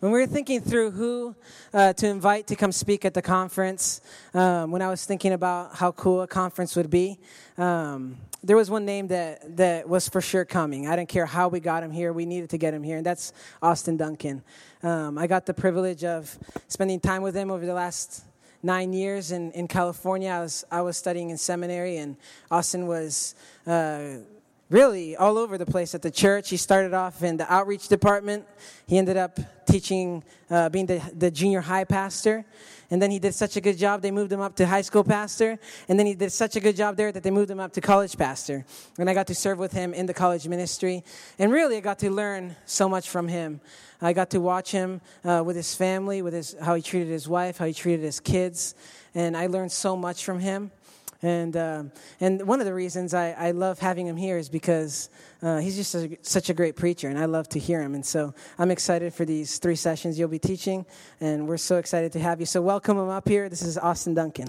When we were thinking through who to invite to come speak at the conference, when I was thinking about how cool a conference would be, there was one name that was for sure coming. I didn't care how we got him here. We needed to get him here, and that's Austin Duncan. I got the privilege of spending time with him over the last 9 years in California. I was studying in seminary, and Austin was really all over the place at the church. He started off in the outreach department. He ended up teaching, being the junior high pastor. And then he did such a good job, they moved him up to high school pastor. And then he did such a good job there that they moved him up to college pastor. And I got to serve with him in the college ministry. And really, I got to learn so much from him. I got to watch him with his family, with how he treated his wife, how he treated his kids. And I learned so much from him. And one of the reasons I love having him here is because he's just such a great preacher, and I love to hear him. And so I'm excited for these 3 sessions you'll be teaching, and we're so excited to have you. So welcome him up here. This is Austin Duncan.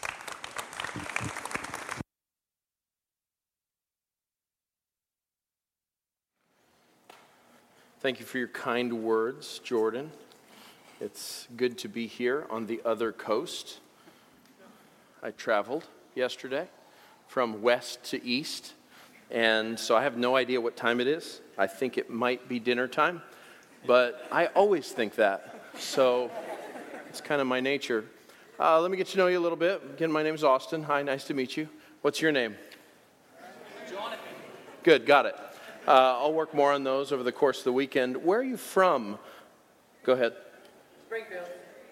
Thank you for your kind words, Jordan. It's good to be here on the other coast. I traveled yesterday from west to east, and so I have no idea what time it is. I think it might be dinner time, but I always think that, so it's kind of my nature. Let me get to know you a little bit. Again, my name is Austin. Hi, nice to meet you. What's your name? Jonathan. Good, got it. I'll work more on those over the course of the weekend. Where are you from? Go ahead. Springfield.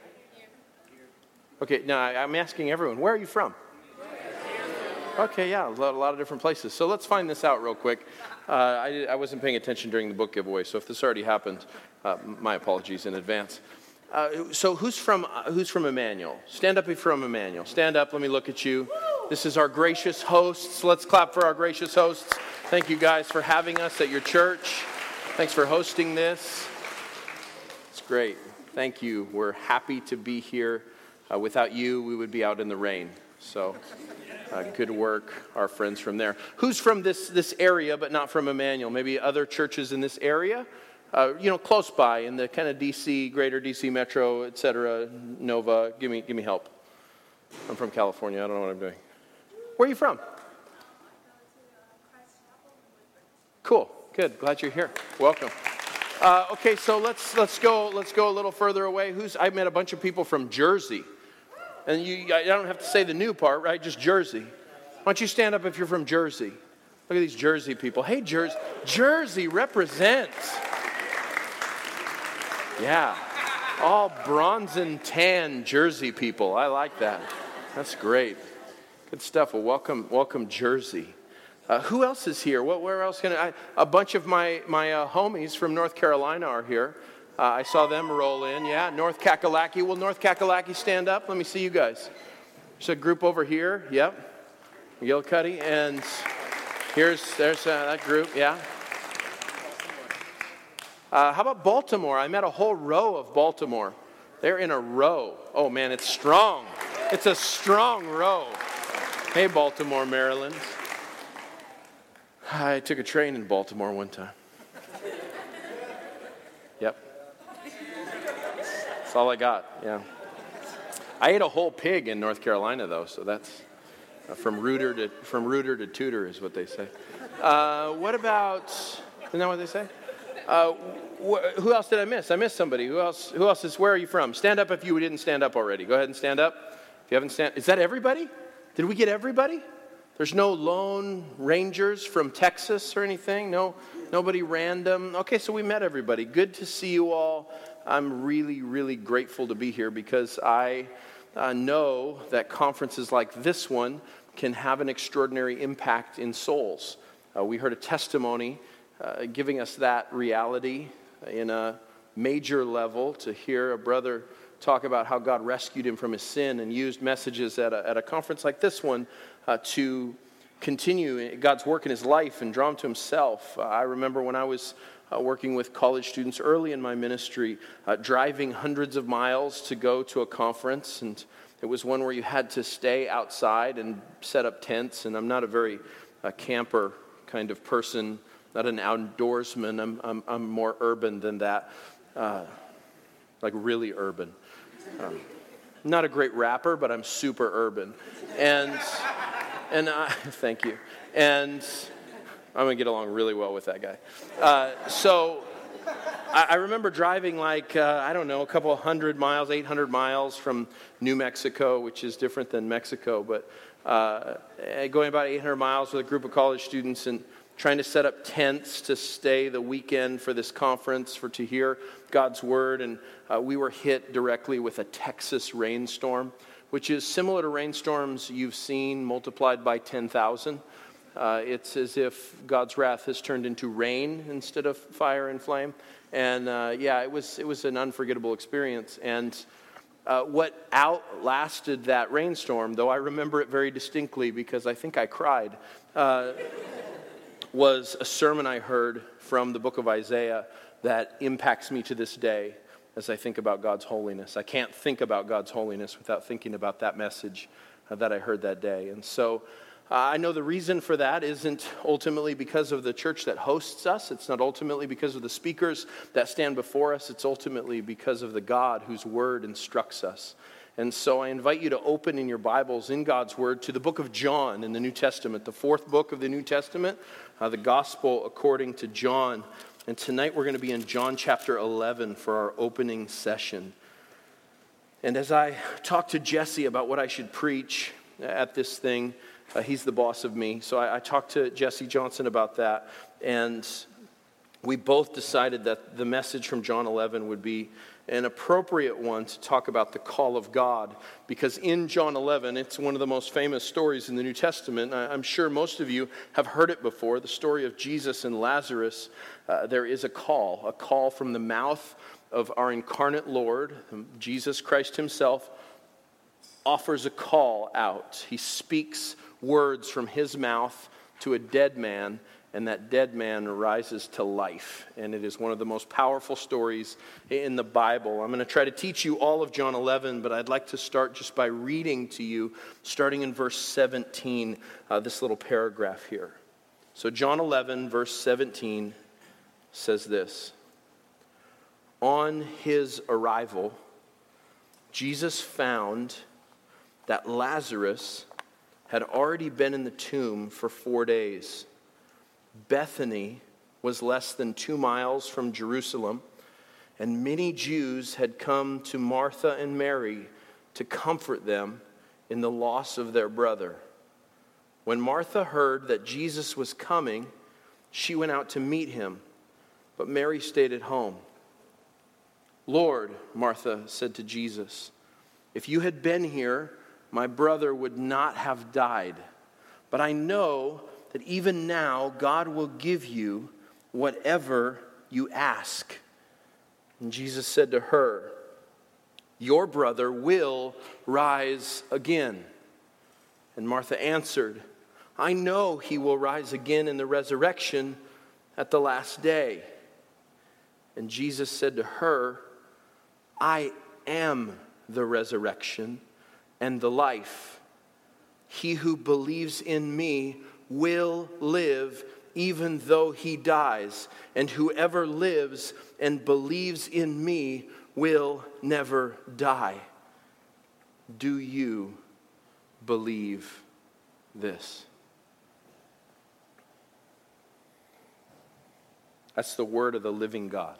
Okay, now I'm asking everyone, where are you from? Okay, yeah, a lot of different places. So let's find this out real quick. I wasn't paying attention during the book giveaway, so if this already happened, my apologies in advance. So who's from Emmanuel? Stand up if you're from Emmanuel. Stand up, let me look at you. This is our gracious hosts. Let's clap for our gracious hosts. Thank you guys for having us at your church. Thanks for hosting this. It's great. Thank you. We're happy to be here. Without you, we would be out in the rain. So good work, our friends from there. Who's from this area but not from Emmanuel? Maybe other churches in this area? Close by in the kind of DC, greater DC metro, etc. Nova. Give me help. I'm from California. I don't know what I'm doing. Where are you from? Cool. Good. Glad you're here. Welcome. Okay, so let's go a little further away. I met a bunch of people from Jersey. And I don't have to say the new part, right? Just Jersey. Why don't you stand up if you're from Jersey? Look at these Jersey people. Hey, Jersey represents. Yeah. All bronze and tan Jersey people. I like that. That's great. Good stuff. Well, welcome Jersey. Who else is here? Where else a bunch of my homies from North Carolina are here. I saw them roll in. Yeah, North Kakalaki. Will North Kakalaki stand up? Let me see you guys. There's a group over here. Yep. McGillicuddy. And there's that group. Yeah. How about Baltimore? I met a whole row of Baltimore. They're in a row. Oh, man, it's strong. It's a strong row. Hey, Baltimore, Maryland. I took a train in Baltimore one time. Yep. That's all I got, yeah. I ate a whole pig in North Carolina, though, so that's from rooter to tutor is what they say. What about, isn't that what they say? Who else did I miss? I missed somebody. Who else is, where are you from? Stand up if you didn't stand up already. Go ahead and stand up. If you haven't is that everybody? Did we get everybody? There's no lone rangers from Texas or anything? No, nobody random? Okay, so we met everybody. Good to see you all. I'm really, really grateful to be here because I know that conferences like this one can have an extraordinary impact in souls. We heard a testimony giving us that reality in a major level, to hear a brother talk about how God rescued him from his sin and used messages at a conference like this one to continue God's work in his life and draw him to himself. I remember when I was working with college students early in my ministry, driving hundreds of miles to go to a conference, and it was one where you had to stay outside and set up tents, and I'm not a very camper kind of person, not an outdoorsman. I'm more urban than that. like really urban. Not a great rapper, but I'm super urban. And thank you. And I'm going to get along really well with that guy. So I remember driving a couple 100 miles, 800 miles from New Mexico, which is different than Mexico, but going about 800 miles with a group of college students and trying to set up tents to stay the weekend for this conference, to hear God's word. And we were hit directly with a Texas rainstorm, which is similar to rainstorms you've seen multiplied by 10,000. It's as if God's wrath has turned into rain instead of fire and flame. And it was an unforgettable experience. And what outlasted that rainstorm, though I remember it very distinctly because I think I cried, was a sermon I heard from the book of Isaiah that impacts me to this day as I think about God's holiness. I can't think about God's holiness without thinking about that message that I heard that day. And so I know the reason for that isn't ultimately because of the church that hosts us. It's not ultimately because of the speakers that stand before us. It's ultimately because of the God whose word instructs us. And so I invite you to open in your Bibles, in God's word, to the book of John in the New Testament, the fourth book of the New Testament, the Gospel according to John. And tonight we're going to be in John chapter 11 for our opening session. And as I talked to Jesse about what I should preach at this thing, he's the boss of me, so I talked to Jesse Johnson about that, and we both decided that the message from John 11 would be an appropriate one to talk about the call of God, because in John 11, it's one of the most famous stories in the New Testament. I'm sure most of you have heard it before, the story of Jesus and Lazarus. There is a call from the mouth of our incarnate Lord, Jesus Christ himself, offers a call out. He speaks words from his mouth to a dead man, and that dead man rises to life. And it is one of the most powerful stories in the Bible. I'm going to try to teach you all of John 11, but I'd like to start just by reading to you, starting in verse 17, this little paragraph here. So John 11, verse 17 says this: On his arrival, Jesus found that Lazarus had already been in the tomb for 4 days. Bethany was less than 2 miles from Jerusalem, and many Jews had come to Martha and Mary to comfort them in the loss of their brother. When Martha heard that Jesus was coming, she went out to meet him, but Mary stayed at home. Lord, Martha said to Jesus, if you had been here, my brother would not have died. But I know that even now God will give you whatever you ask. And Jesus said to her, your brother will rise again. And Martha answered, I know he will rise again in the resurrection at the last day. And Jesus said to her, I am the resurrection and the life. He who believes in me will live even though he dies, and whoever lives and believes in me will never die. Do you believe this? That's the word of the living God.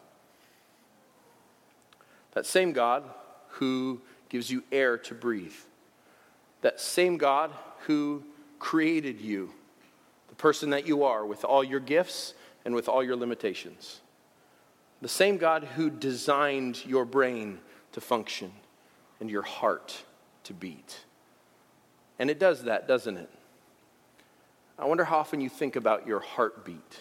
That same God who gives you air to breathe. That same God who created you, the person that you are, with all your gifts and with all your limitations. The same God who designed your brain to function and your heart to beat. And it does that, doesn't it? I wonder how often you think about your heartbeat.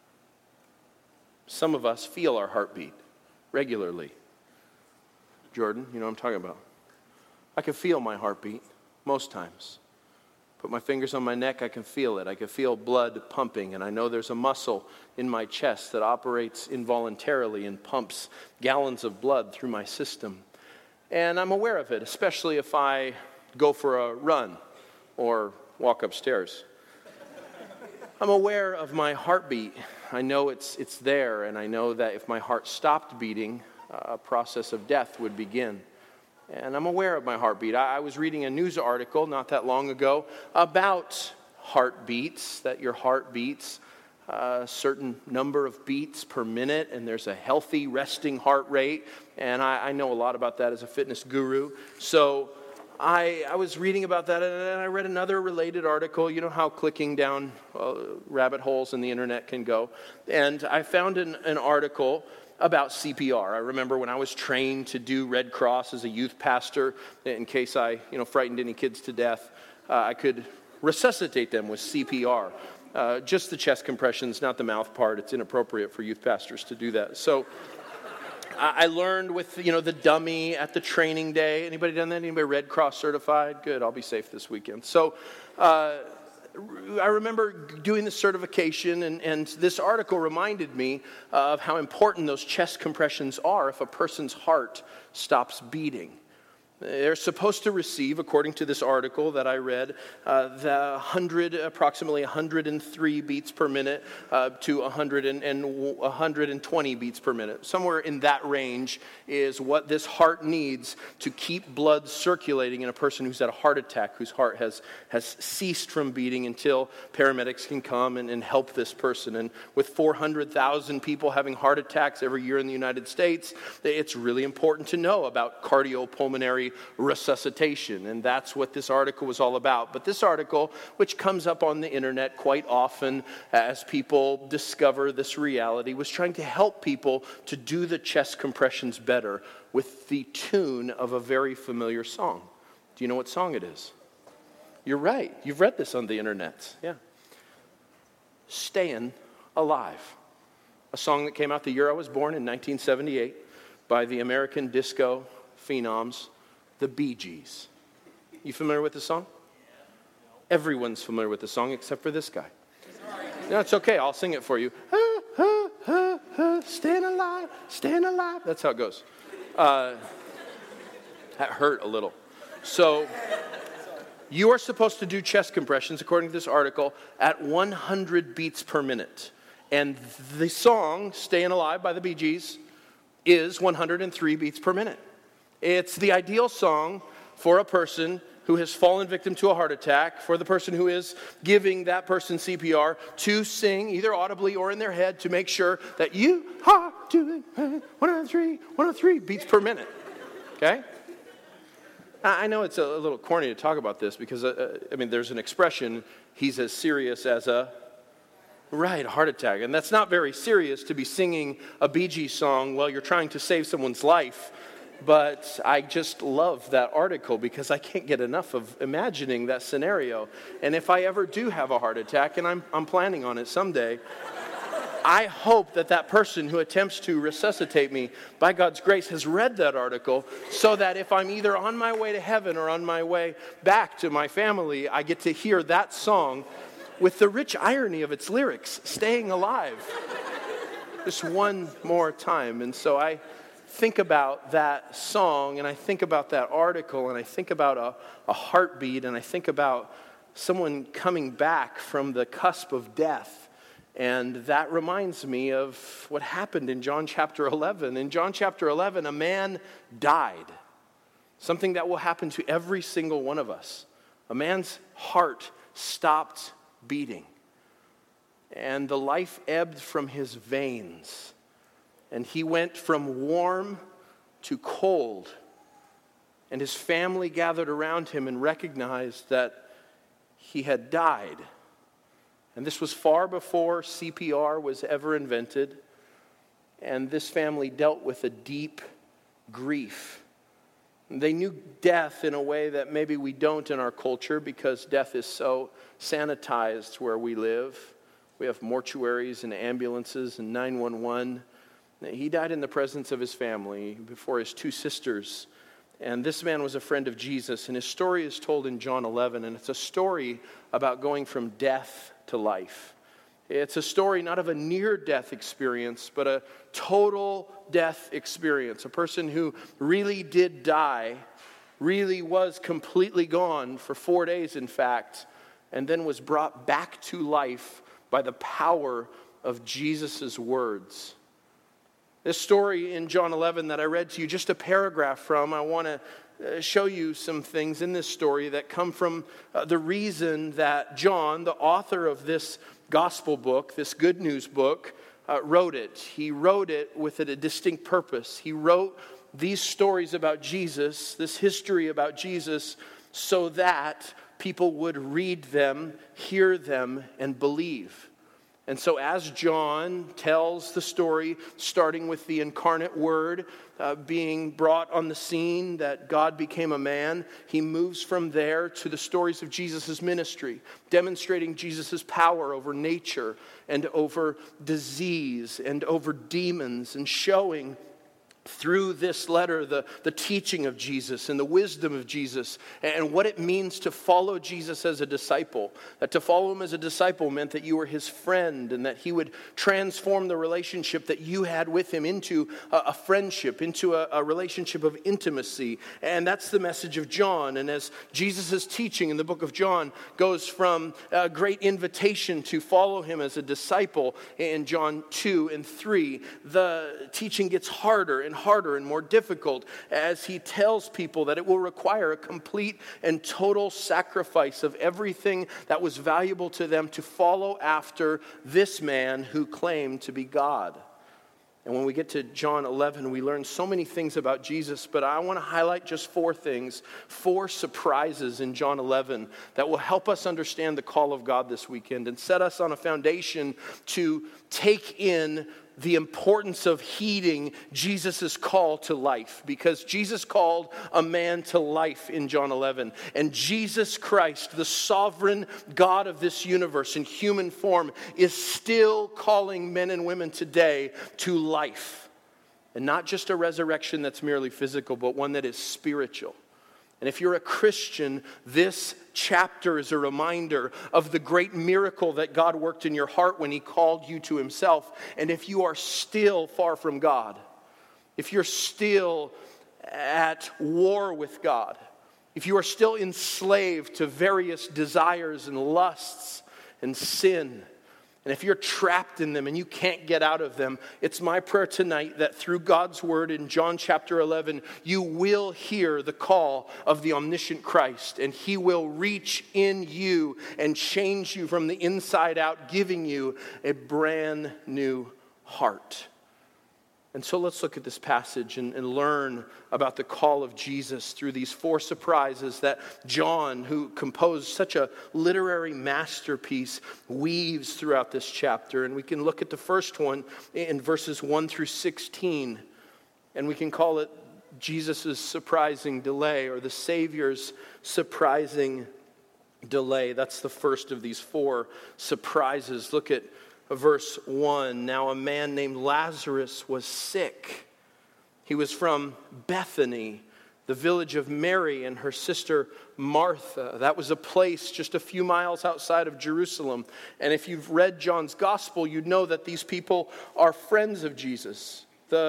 Some of us feel our heartbeat regularly. Jordan, you know what I'm talking about. I can feel my heartbeat most times. Put my fingers on my neck, I can feel it. I can feel blood pumping, and I know there's a muscle in my chest that operates involuntarily and pumps gallons of blood through my system. And I'm aware of it, especially if I go for a run or walk upstairs. I'm aware of my heartbeat. I know it's there, and I know that if my heart stopped beating, a process of death would begin. And I'm aware of my heartbeat. I was reading a news article not that long ago about heartbeats, that your heart beats a certain number of beats per minute, and there's a healthy resting heart rate. And I know a lot about that as a fitness guru. So I was reading about that, and I read another related article. You know how clicking down rabbit holes in the internet can go. And I found an article about CPR. I remember when I was trained to do Red Cross as a youth pastor, in case I frightened any kids to death, I could resuscitate them with CPR. Just the chest compressions, not the mouth part. It's inappropriate for youth pastors to do that. So I learned with, the dummy at the training day. Anybody done that? Anybody Red Cross certified? Good, I'll be safe this weekend. So I remember doing the certification, and this article reminded me of how important those chest compressions are if a person's heart stops beating. They're supposed to receive, according to this article that I read, approximately 103 beats per minute to 120 beats per minute. Somewhere in that range is what this heart needs to keep blood circulating in a person who's had a heart attack, whose heart has ceased from beating until paramedics can come and help this person. And with 400,000 people having heart attacks every year in the United States, it's really important to know about cardiopulmonary resuscitation, and that's what this article was all about. But this article, which comes up on the internet quite often as people discover this reality, was trying to help people to do the chest compressions better with the tune of a very familiar song. Do you know what song it is? You're right. You've read this on the internet. Yeah. Staying Alive. A song that came out the year I was born in 1978 by the American disco phenoms, the Bee Gees. You familiar with the song? Everyone's familiar with the song except for this guy. No, it's okay. I'll sing it for you. Staying alive, staying alive. That's how it goes. That hurt a little. So you are supposed to do chest compressions, according to this article, at 100 beats per minute. And the song, Staying Alive by the Bee Gees, is 103 beats per minute. It's the ideal song for a person who has fallen victim to a heart attack, for the person who is giving that person CPR, to sing either audibly or in their head to make sure that you are doing 103 beats per minute. Okay? I know it's a little corny to talk about this because, there's an expression, he's as serious as a heart attack. And that's not very serious to be singing a Bee Gees song while you're trying to save someone's life. But I just love that article because I can't get enough of imagining that scenario. And if I ever do have a heart attack, and I'm planning on it someday, I hope that person who attempts to resuscitate me, by God's grace, has read that article so that if I'm either on my way to heaven or on my way back to my family, I get to hear that song with the rich irony of its lyrics, staying alive, just one more time. And so I think about that song, and I think about that article, and I think about a heartbeat, and I think about someone coming back from the cusp of death. And that reminds me of what happened in John chapter 11. In John chapter 11, a man died. Something that will happen to every single one of us. A man's heart stopped beating, and the life ebbed from his veins. And he went from warm to cold. And his family gathered around him and recognized that he had died. And this was far before CPR was ever invented. And this family dealt with a deep grief. They knew death in a way that maybe we don't in our culture because death is so sanitized where we live. We have mortuaries and ambulances and 911. He died in the presence of his family before his two sisters. And this man was a friend of Jesus. And his story is told in John 11. And it's a story about going from death to life. It's a story not of a near-death experience, but a total death experience. A person who really did die, really was completely gone for 4 days, in fact, and then was brought back to life by the power of Jesus' words. This story in John 11 that I read to you, just a paragraph from, I want to show you some things in this story that come from the reason that John, the author of this gospel book, this good news book, wrote it. He wrote it with a distinct purpose. He wrote these stories about Jesus, this history about Jesus, so that people would read them, hear them, and believe. And so as John tells the story, starting with the incarnate Word being brought on the scene, that God became a man, he moves from there to the stories of Jesus' ministry, demonstrating Jesus' power over nature and over disease and over demons, and showing through this letter the teaching of Jesus and the wisdom of Jesus and what it means to follow Jesus as a disciple. That to follow him as a disciple meant that you were his friend and that he would transform the relationship that you had with him into a friendship, into a relationship of intimacy. And that's the message of John. And as Jesus' teaching in the book of John goes from a great invitation to follow him as a disciple in John 2 and 3, the teaching gets harder and harder and more difficult as he tells people that it will require a complete and total sacrifice of everything that was valuable to them to follow after this man who claimed to be God. And when we get to John 11, we learn so many things about Jesus, but I want to highlight just 4 things, 4 surprises in John 11 that will help us understand the call of God this weekend and set us on a foundation to take in the importance of heeding Jesus' call to life, because Jesus called a man to life in John 11. And Jesus Christ, the sovereign God of this universe in human form, is still calling men and women today to life. And not just a resurrection that's merely physical, but one that is spiritual. And if you're a Christian, this chapter is a reminder of the great miracle that God worked in your heart when he called you to himself. And if you are still far from God, if you're still at war with God, if you are still enslaved to various desires and lusts and sin, and if you're trapped in them and you can't get out of them, it's my prayer tonight that through God's word in John chapter 11, you will hear the call of the omniscient Christ, and he will reach in you and change you from the inside out, giving you a brand new heart. And so let's look at this passage and learn about the call of Jesus through these 4 surprises that John, who composed such a literary masterpiece, weaves throughout this chapter. And we can look at the first one in verses 1 through 16. And we can call it Jesus' surprising delay, or the Savior's surprising delay. That's the first of these 4 surprises. Look at verse 1. Now a man named Lazarus was sick. He was from Bethany, the village of Mary and her sister Martha. That was a place just a few miles outside of Jerusalem. And if you've read John's gospel, you'd know that these people are friends of Jesus.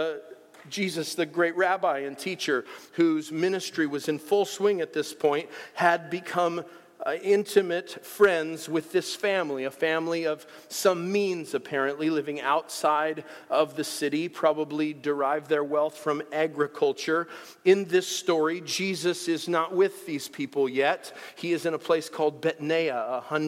Jesus, the great rabbi and teacher, whose ministry was in full swing at this point, had become intimate friends with this family, a family of some means apparently, living outside of the city, probably derived their wealth from agriculture. In this story, Jesus is not with these people yet. He is in a place called Bethania,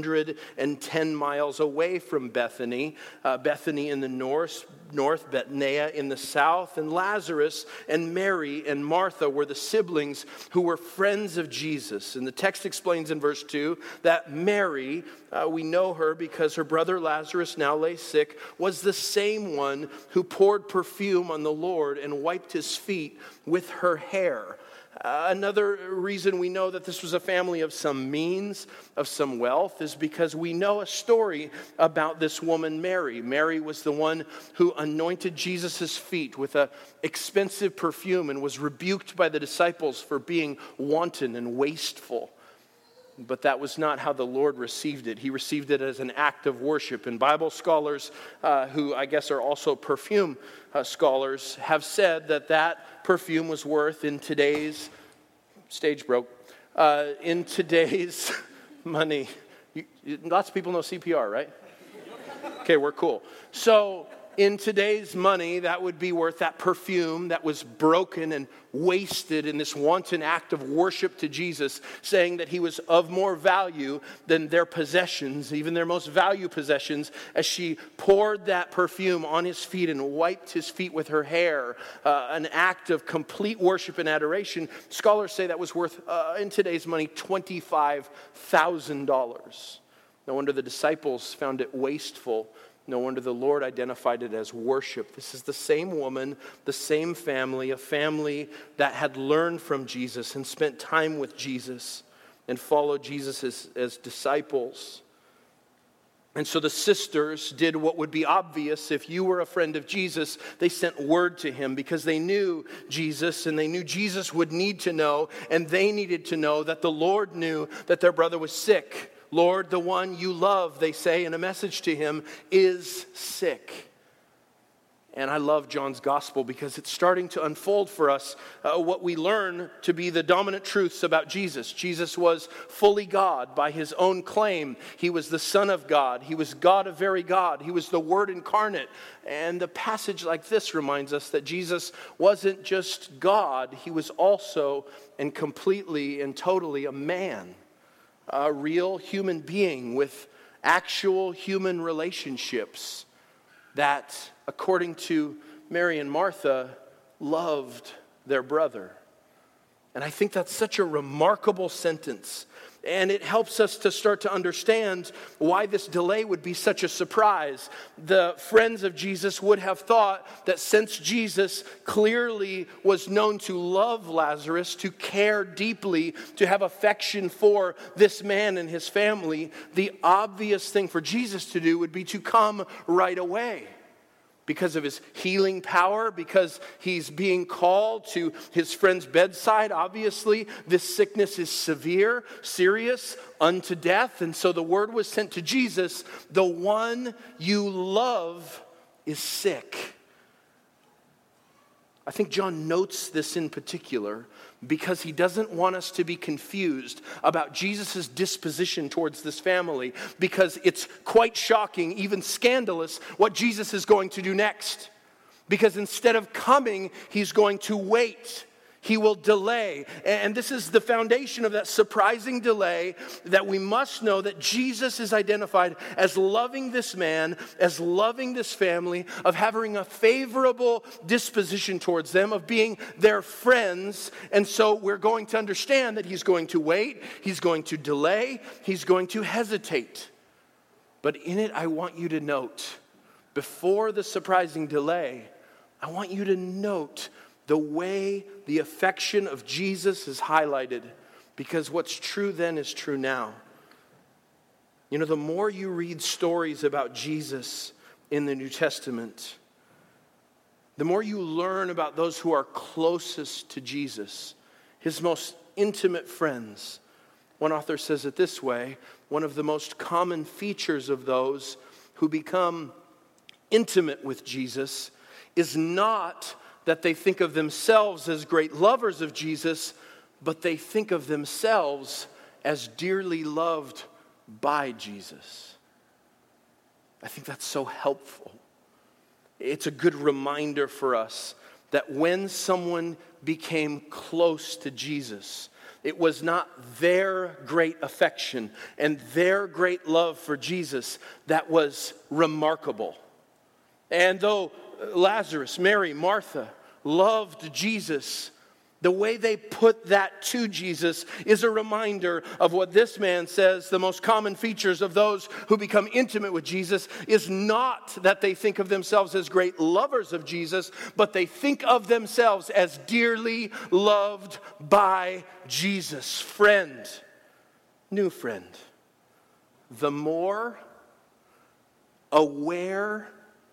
110 miles away from Bethany. Bethany in the north, Bethania in the south. And Lazarus and Mary and Martha were the siblings who were friends of Jesus. And the text explains in verse 2 that Mary, we know her because her brother Lazarus now lay sick, was the same one who poured perfume on the Lord and wiped his feet with her hair. Another reason we know that this was a family of some means, of some wealth, is because we know a story about this woman, Mary. Mary was the one who anointed Jesus' feet with an expensive perfume and was rebuked by the disciples for being wanton and wasteful. But that was not how the Lord received it. He received it as an act of worship. And Bible scholars, who I guess are also perfume scholars, have said that perfume was worth in today's, stage broke, in today's money. Lots of people know CPR, right? Okay, we're cool. So in today's money, that would be worth that perfume that was broken and wasted in this wanton act of worship to Jesus, saying that he was of more value than their possessions, even their most valued possessions, as she poured that perfume on his feet and wiped his feet with her hair, an act of complete worship and adoration. Scholars say that was worth, in today's money, $25,000. No wonder the disciples found it wasteful. No wonder the Lord identified it as worship. This is the same woman, the same family, a family that had learned from Jesus and spent time with Jesus and followed Jesus as disciples. And so the sisters did what would be obvious if you were a friend of Jesus. They sent word to him because they knew Jesus and they knew Jesus would need to know, and they needed to know that the Lord knew that their brother was sick. Lord, the one you love, they say in a message to him, is sick. And I love John's gospel because it's starting to unfold for us what we learn to be the dominant truths about Jesus. Jesus was fully God by his own claim. He was the Son of God. He was God of very God. He was the Word incarnate. And the passage like this reminds us that Jesus wasn't just God. He was also and completely and totally a man. A real human being with actual human relationships that, according to Mary and Martha, loved their brother. And I think that's such a remarkable sentence. And it helps us to start to understand why this delay would be such a surprise. The friends of Jesus would have thought that since Jesus clearly was known to love Lazarus, to care deeply, to have affection for this man and his family, the obvious thing for Jesus to do would be to come right away. Because of his healing power, because he's being called to his friend's bedside. Obviously, this sickness is severe, serious, unto death. And so the word was sent to Jesus, the one you love is sick. I think John notes this in particular because he doesn't want us to be confused about Jesus' disposition towards this family, because it's quite shocking, even scandalous, what Jesus is going to do next. Because instead of coming, he's going to wait. He will delay. And this is the foundation of that surprising delay, that we must know that Jesus is identified as loving this man, as loving this family, of having a favorable disposition towards them, of being their friends. And so we're going to understand that he's going to wait, he's going to delay, he's going to hesitate. But in it, I want you to note, before the surprising delay, I want you to note the way the affection of Jesus is highlighted, because what's true then is true now. You know, the more you read stories about Jesus in the New Testament, the more you learn about those who are closest to Jesus, his most intimate friends. One author says it this way: one of the most common features of those who become intimate with Jesus is not that they think of themselves as great lovers of Jesus, but they think of themselves as dearly loved by Jesus. I think that's so helpful. It's a good reminder for us that when someone became close to Jesus, it was not their great affection and their great love for Jesus that was remarkable. And though Lazarus, Mary, Martha loved Jesus, the way they put that to Jesus is a reminder of what this man says. The most common features of those who become intimate with Jesus is not that they think of themselves as great lovers of Jesus, but they think of themselves as dearly loved by Jesus. Friend, new friend, the more aware,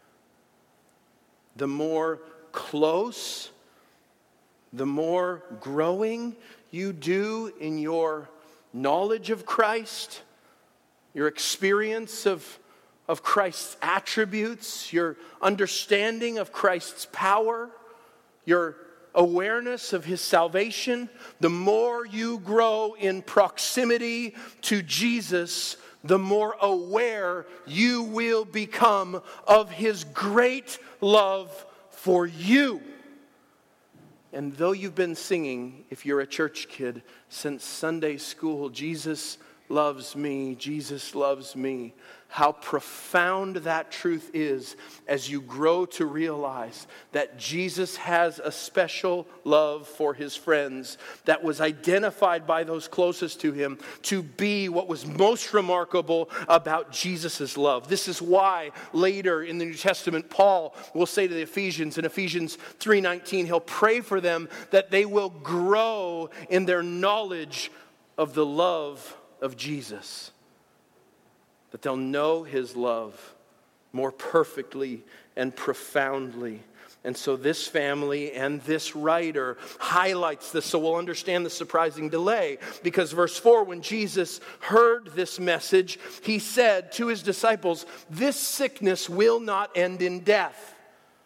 the more close, the more growing you do in your knowledge of Christ, your experience of Christ's attributes, your understanding of Christ's power, your awareness of his salvation, the more you grow in proximity to Jesus, the more aware you will become of His great love for you. And though you've been singing, if you're a church kid, since Sunday school, Jesus loves me, Jesus loves me, how profound that truth is as you grow to realize that Jesus has a special love for His friends that was identified by those closest to Him to be what was most remarkable about Jesus' love. This is why later in the New Testament, Paul will say to the Ephesians, in Ephesians 3:19, he'll pray for them that they will grow in their knowledge of the love of Jesus, that they'll know His love more perfectly and profoundly. And so this family and this writer highlights this so we'll understand the surprising delay. Because verse 4, when Jesus heard this message, He said to His disciples, "This sickness will not end in death.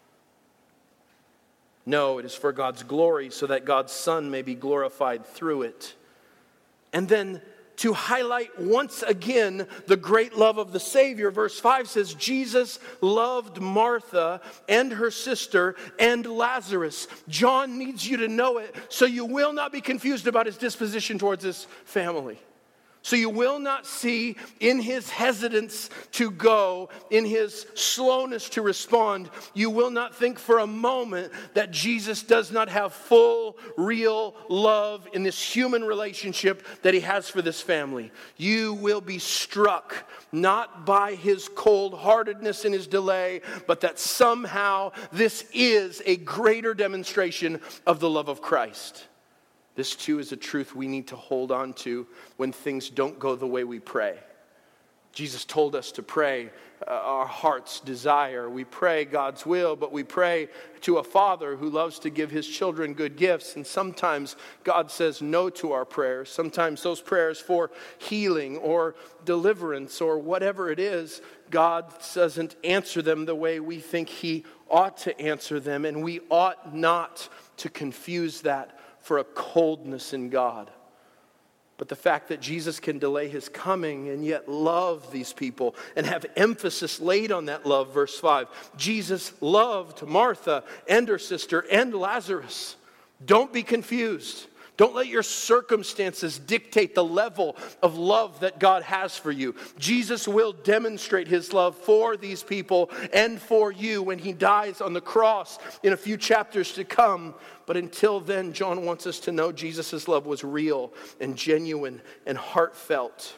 No, it is for God's glory, so that God's Son may be glorified through it." And then to highlight once again the great love of the Savior, verse 5 says, Jesus loved Martha and her sister and Lazarus. John needs you to know it so you will not be confused about his disposition towards his family. So you will not see in his hesitance to go, in his slowness to respond, you will not think for a moment that Jesus does not have full, real love in this human relationship that He has for this family. You will be struck not by His cold-heartedness in His delay, but that somehow this is a greater demonstration of the love of Christ. This too is a truth we need to hold on to when things don't go the way we pray. Jesus told us to pray our heart's desire. We pray God's will, but we pray to a Father who loves to give His children good gifts. And sometimes God says no to our prayers. Sometimes those prayers for healing or deliverance or whatever it is, God doesn't answer them the way we think He ought to answer them. And we ought not to confuse that for a coldness in God. But the fact that Jesus can delay His coming and yet love these people and have emphasis laid on that love, verse 5. Jesus loved Martha and her sister and Lazarus. Don't be confused. Don't let your circumstances dictate the level of love that God has for you. Jesus will demonstrate His love for these people and for you when He dies on the cross in a few chapters to come. But until then, John wants us to know Jesus' love was real and genuine and heartfelt.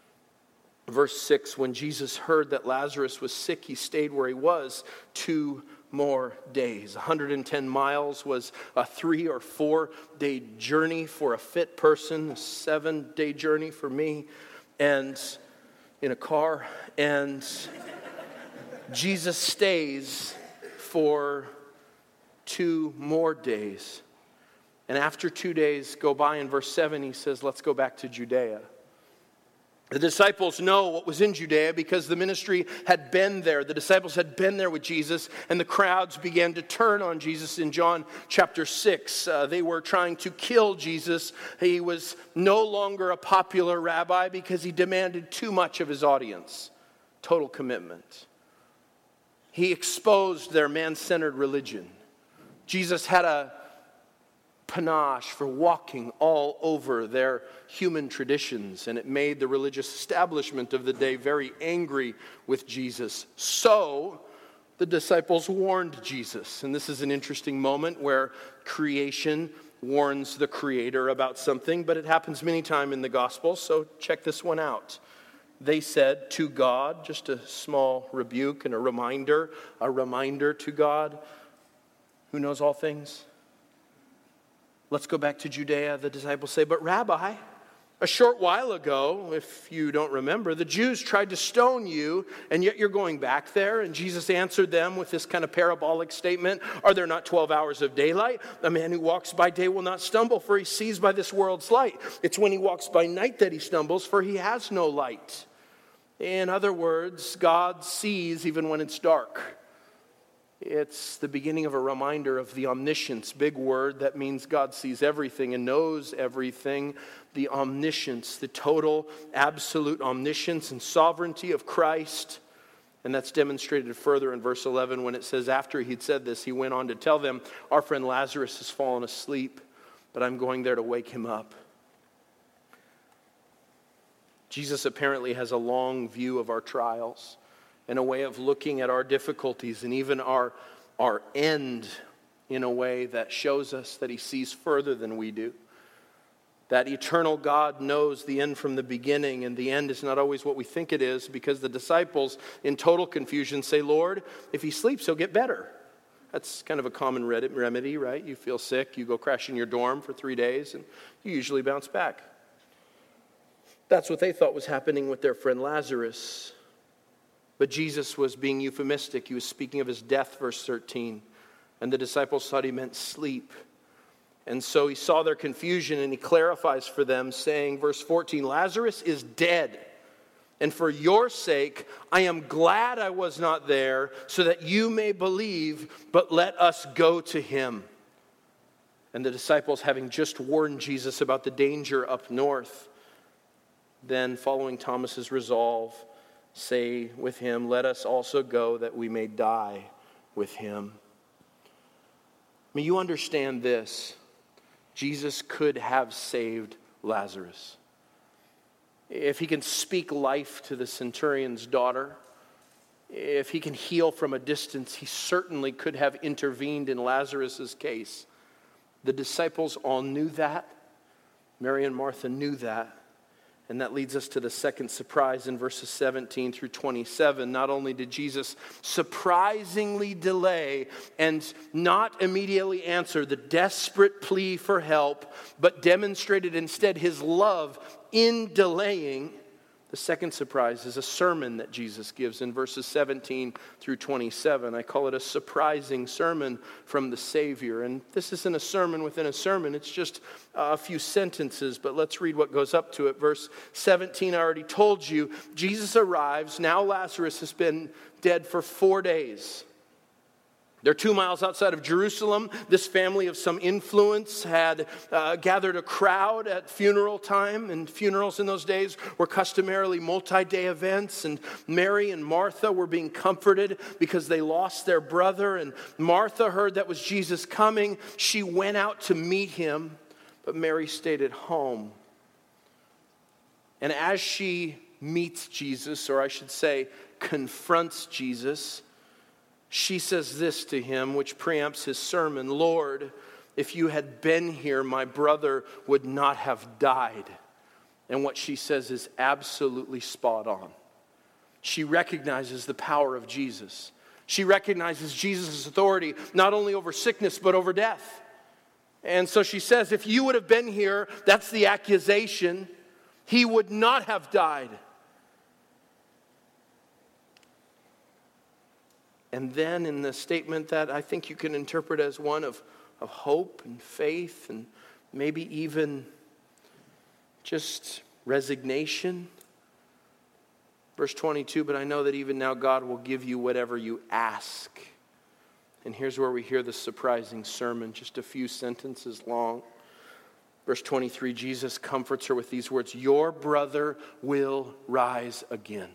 Verse 6, when Jesus heard that Lazarus was sick, He stayed where he was 2 more days. 110 miles was a 3 or 4 day journey for a fit person, a 7-day journey for me, and in a car. And Jesus stays for 2 more days. And after 2 days go by, in verse 7, He says, let's go back to Judea. The disciples know what was in Judea because the ministry had been there. The disciples had been there with Jesus, and the crowds began to turn on Jesus in John chapter 6. They were trying to kill Jesus. He was no longer a popular rabbi because he demanded too much of his audience. Total commitment. He exposed their man-centered religion. Jesus had a panache for walking all over their human traditions, and it made the religious establishment of the day very angry with Jesus. So the disciples warned Jesus, and this is an interesting moment where creation warns the Creator about something, but it happens many times in the gospel, so check this one out. They said to God, just a small rebuke and a reminder to God, who knows all things. Let's go back to Judea. The disciples say, but Rabbi, a short while ago, if you don't remember, the Jews tried to stone you, and yet you're going back there. And Jesus answered them with this kind of parabolic statement, are there not 12 hours of daylight? A man who walks by day will not stumble, for he sees by this world's light. It's when he walks by night that he stumbles, for he has no light. In other words, God sees even when it's dark. It's the beginning of a reminder of the omniscience, big word that means God sees everything and knows everything. The omniscience, the total, absolute omniscience and sovereignty of Christ. And that's demonstrated further in verse 11 when it says, after he'd said this, he went on to tell them, our friend Lazarus has fallen asleep, but I'm going there to wake him up. Jesus apparently has a long view of our trials and a way of looking at our difficulties and even our end in a way that shows us that he sees further than we do. That eternal God knows the end from the beginning, and the end is not always what we think it is, because the disciples in total confusion say, Lord, if he sleeps, he'll get better. That's kind of a common remedy, right? You feel sick, you go crash in your dorm for 3 days, and you usually bounce back. That's what they thought was happening with their friend Lazarus. But Jesus was being euphemistic. He was speaking of his death, verse 13. And the disciples thought he meant sleep. And so he saw their confusion and he clarifies for them, saying, verse 14, Lazarus is dead. And for your sake, I am glad I was not there, so that you may believe, but let us go to him. And the disciples, having just warned Jesus about the danger up north, then following Thomas's resolve, say with him, let us also go that we may die with him. May you understand this. Jesus could have saved Lazarus. If he can speak life to the centurion's daughter, if he can heal from a distance, he certainly could have intervened in Lazarus' case. The disciples all knew that. Mary and Martha knew that. And that leads us to the second surprise in verses 17 through 27. Not only did Jesus surprisingly delay and not immediately answer the desperate plea for help, but demonstrated instead his love in delaying. The second surprise is a sermon that Jesus gives in verses 17 through 27. I call it a surprising sermon from the Savior. And this isn't a sermon within a sermon. It's just a few sentences, but let's read what goes up to it. Verse 17, I already told you, Jesus arrives. Now Lazarus has been dead for 4 days. They're 2 miles outside of Jerusalem. This family of some influence had gathered a crowd at funeral time, and funerals in those days were customarily multi-day events, and Mary and Martha were being comforted because they lost their brother, and Martha heard that was Jesus coming. She went out to meet him, but Mary stayed at home. And as she meets Jesus, or I should say confronts Jesus, she says this to him, which preempts his sermon, Lord, if you had been here, my brother would not have died. And what she says is absolutely spot on. She recognizes the power of Jesus. She recognizes Jesus' authority, not only over sickness, but over death. And so she says, if you would have been here, that's the accusation, he would not have died. And then in the statement that I think you can interpret as one of hope and faith and maybe even just resignation. Verse 22, but I know that even now God will give you whatever you ask. And here's where we hear the surprising sermon, just a few sentences long. Verse 23, Jesus comforts her with these words, your brother will rise again.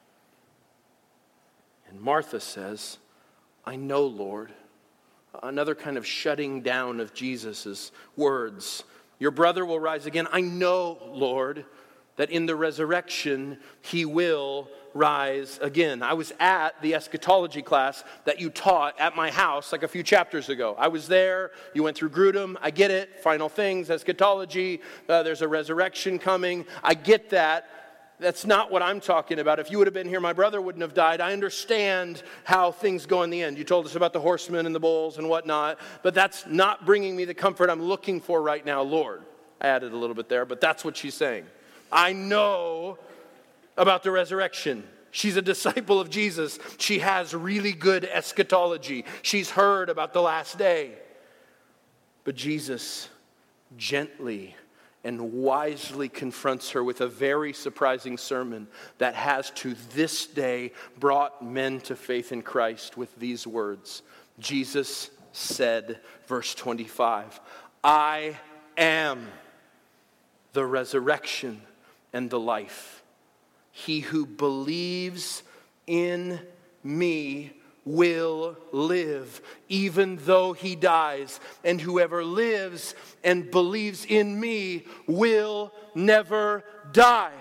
And Martha says, I know, Lord. Another kind of shutting down of Jesus' words. Your brother will rise again. I know, Lord, that in the resurrection he will rise again. I was at the eschatology class that you taught at my house like a few chapters ago. I was there. You went through Grudem. I get it. Final things, eschatology. There's a resurrection coming. I get that. That's not what I'm talking about. If you would have been here, my brother wouldn't have died. I understand how things go in the end. You told us about the horsemen and the bulls and whatnot, but that's not bringing me the comfort I'm looking for right now, Lord. I added a little bit there, but that's what she's saying. I know about the resurrection. She's a disciple of Jesus. She has really good eschatology. She's heard about the last day. But Jesus gently and wisely confronts her with a very surprising sermon that has to this day brought men to faith in Christ with these words. Jesus said, verse 25, I am the resurrection and the life. He who believes in me will live, even though he dies. And whoever lives and believes in me will never die.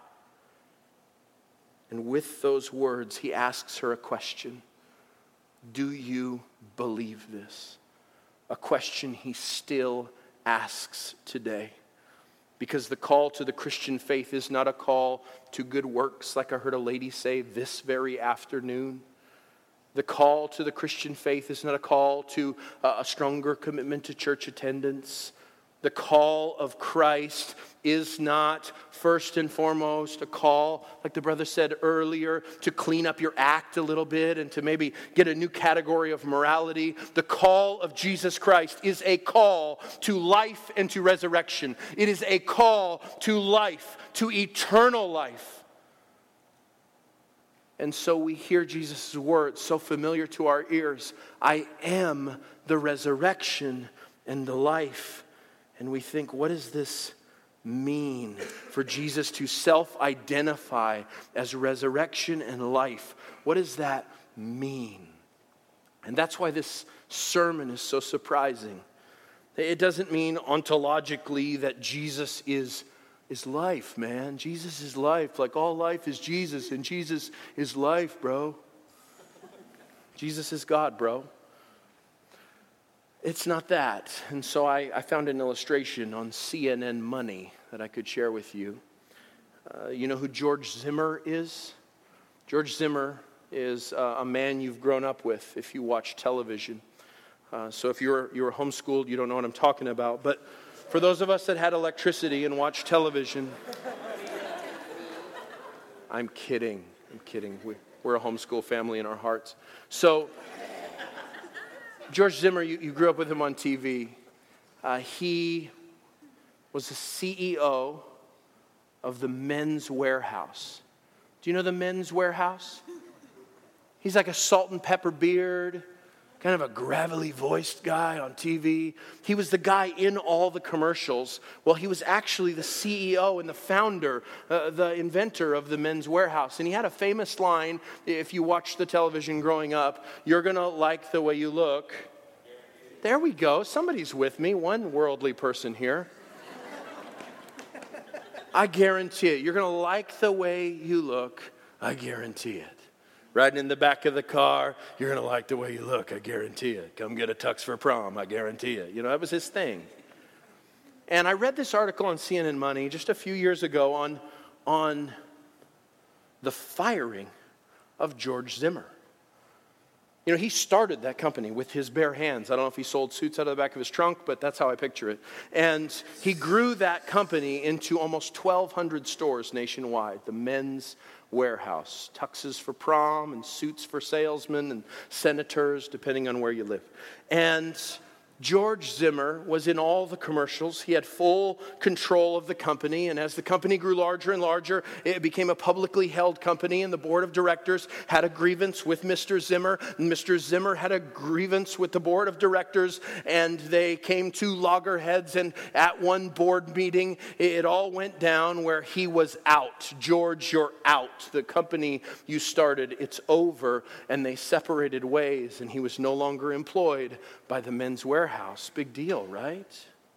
And with those words, he asks her a question. Do you believe this? A question he still asks today. Because the call to the Christian faith is not a call to good works, like I heard a lady say this very afternoon. The call to the Christian faith is not a call to a stronger commitment to church attendance. The call of Christ is not first and foremost a call, like the brother said earlier, to clean up your act a little bit and to maybe get a new category of morality. The call of Jesus Christ is a call to life and to resurrection. It is a call to life, to eternal life. And so we hear Jesus' words so familiar to our ears. I am the resurrection and the life. And we think, what does this mean for Jesus to self-identify as resurrection and life? What does that mean? And that's why this sermon is so surprising. It doesn't mean ontologically that Jesus is life, man. Jesus is life. Like all life is Jesus, and Jesus is life, bro. Jesus is God, bro. It's not that. And so I found an illustration on CNN Money that I could share with you. You know who George Zimmer is? George Zimmer is a man you've grown up with if you watch television. So if you were homeschooled, you don't know what I'm talking about. But for those of us that had electricity and watched television, I'm kidding. We're a homeschool family in our hearts. So George Zimmer, you grew up with him on TV. He was the CEO of the Men's Warehouse. Do you know the Men's Warehouse? He's like a salt and pepper beard, kind of a gravelly voiced guy on TV. He was the guy in all the commercials. Well, he was actually the CEO and the founder, the inventor of the Men's Warehouse. And he had a famous line, if you watched the television growing up, you're going to like the way you look. There we go. Somebody's with me. One worldly person here. I guarantee it. You're going to like the way you look. I guarantee it. Riding in the back of the car, you're going to like the way you look, I guarantee it. Come get a tux for prom, I guarantee it. You know, that was his thing. And I read this article on CNN Money just a few years ago on the firing of George Zimmer. You know, he started that company with his bare hands. I don't know if he sold suits out of the back of his trunk, but that's how I picture it. And he grew that company into almost 1,200 stores nationwide, the Men's Warehouse. Tuxes for prom and suits for salesmen and senators, depending on where you live. And George Zimmer was in all the commercials. He had full control of the company. And as the company grew larger and larger, it became a publicly held company. And the board of directors had a grievance with Mr. Zimmer. And Mr. Zimmer had a grievance with the board of directors. And they came to loggerheads. And at one board meeting, it all went down where he was out. George, you're out. The company you started, it's over. And they separated ways. And he was no longer employed by the Men's Warehouse. Big deal, right?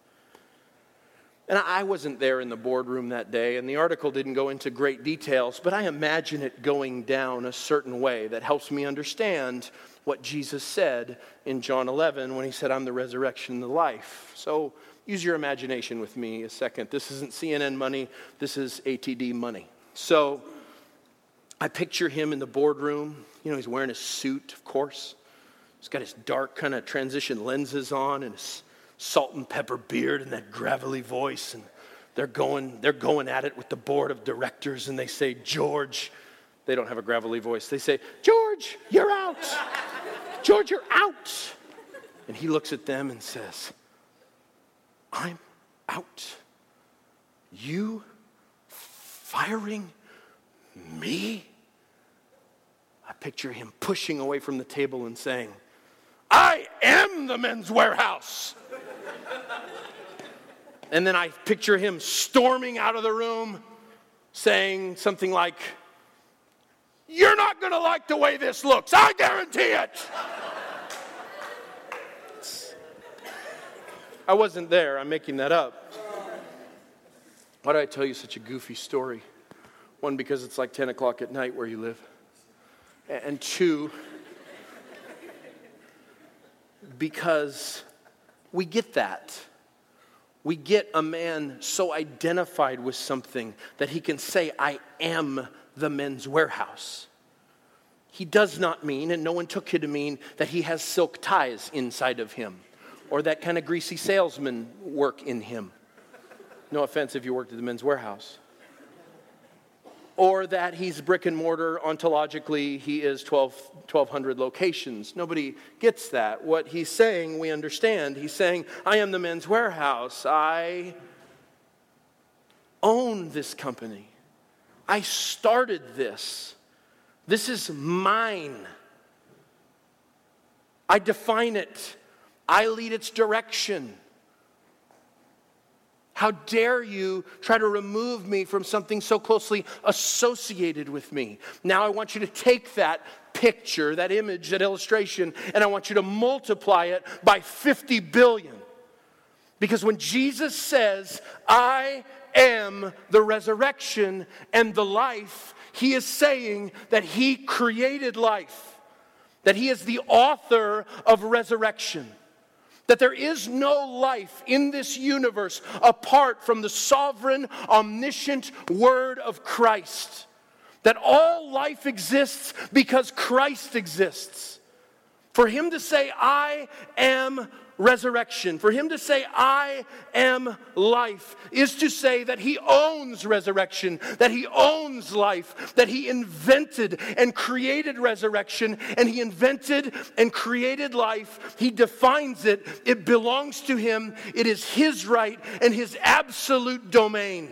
And I wasn't there in the boardroom that day, and the article didn't go into great details, but I imagine it going down a certain way that helps me understand what Jesus said in John 11 when he said, I'm the resurrection and the life. So use your imagination with me a second. This isn't CNN money. This is ATD money. So I picture him in the boardroom. You know, he's wearing a suit, of course. He's got his dark kind of transition lenses on and his salt and pepper beard and that gravelly voice. And they're going at it with the board of directors. And they say, George, they don't have a gravelly voice. They say, George, you're out. George, you're out. And he looks at them and says, I'm out. You firing me? I picture him pushing away from the table and saying, am the Men's Warehouse. And then I picture him storming out of the room saying something like, you're not going to like the way this looks. I guarantee it. I wasn't there. I'm making that up. Why did I tell you such a goofy story? One, because it's like 10 o'clock at night where you live. And two, because we get that. We get a man so identified with something that he can say, I am the Men's Warehouse. He does not mean, and no one took him to mean, that he has silk ties inside of him or that kind of greasy salesman work in him. No offense if you worked at the Men's Warehouse. Or that he's brick and mortar, ontologically, he is 1,200 locations. Nobody gets that. What he's saying, we understand. He's saying, I am the Men's Warehouse. I own this company. I started this. This is mine. I define it. I lead its direction. How dare you try to remove me from something so closely associated with me? Now I want you to take that picture, that image, that illustration, and I want you to multiply it by 50 billion. Because when Jesus says, I am the resurrection and the life, he is saying that he created life, that he is the author of resurrection. That there is no life in this universe apart from the sovereign, omniscient word of Christ. That all life exists because Christ exists. For him to say, I am resurrection, for him to say, I am life, is to say that he owns resurrection, that he owns life, that he invented and created resurrection, and he invented and created life. He defines it. It belongs to him. It is his right and his absolute domain.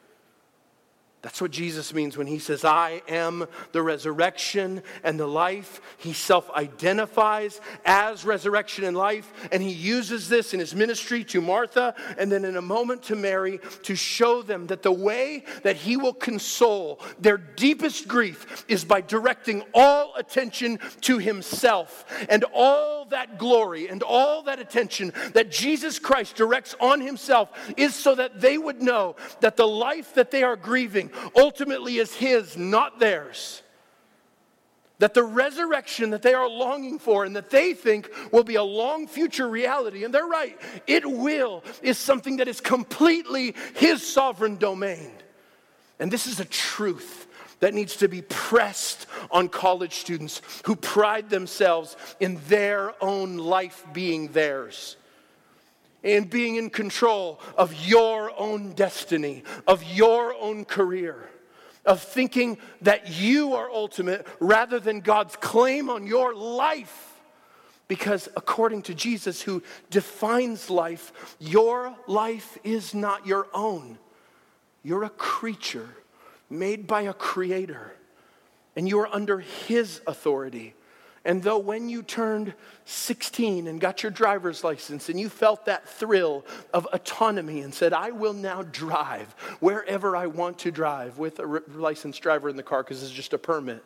That's what Jesus means when he says, I am the resurrection and the life. He self-identifies as resurrection and life, and he uses this in his ministry to Martha and then in a moment to Mary to show them that the way that he will console their deepest grief is by directing all attention to himself. And all that glory and all that attention that Jesus Christ directs on himself is so that they would know that the life that they are grieving ultimately is his, not theirs. That the resurrection that they are longing for and that they think will be a long future reality, and they're right, it will, is something that is completely his sovereign domain. And this is a truth that needs to be pressed on college students who pride themselves in their own life being theirs. And being in control of your own destiny, of your own career, of thinking that you are ultimate rather than God's claim on your life. Because according to Jesus, who defines life, your life is not your own. You're a creature made by a creator, and you are under his authority. And though when you turned 16 and got your driver's license and you felt that thrill of autonomy and said, I will now drive wherever I want to drive with a licensed driver in the car because it's just a permit.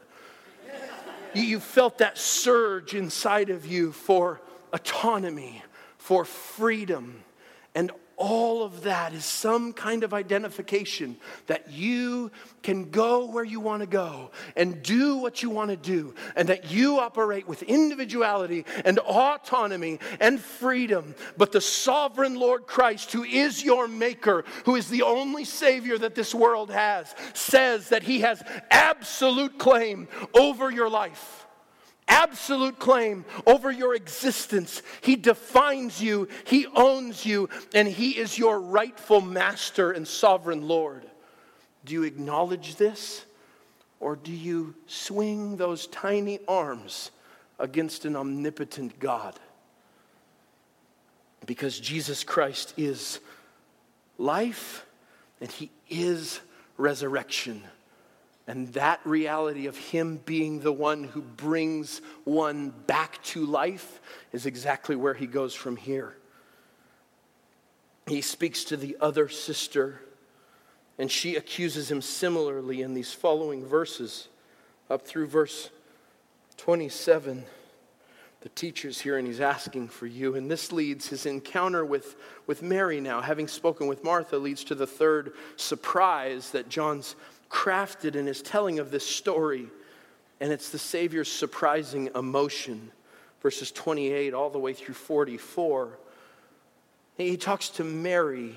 You felt that surge inside of you for autonomy, for freedom. And all of that is some kind of identification that you can go where you want to go and do what you want to do, and that you operate with individuality and autonomy and freedom. But the sovereign Lord Christ, who is your maker, who is the only Savior that this world has, says that he has absolute claim over your life. Absolute claim over your existence. He defines you, he owns you, and he is your rightful master and sovereign Lord. Do you acknowledge this? Or do you swing those tiny arms against an omnipotent God? Because Jesus Christ is life and he is resurrection. And that reality of him being the one who brings one back to life is exactly where he goes from here. He speaks to the other sister, and she accuses him similarly in these following verses, up through verse 27. The teacher's here and he's asking for you. And this leads, his encounter with Mary now, having spoken with Martha, leads to the third surprise that John's crafted in his telling of this story. And it's the Savior's surprising emotion. Verses 28 all the way through 44. He talks to Mary.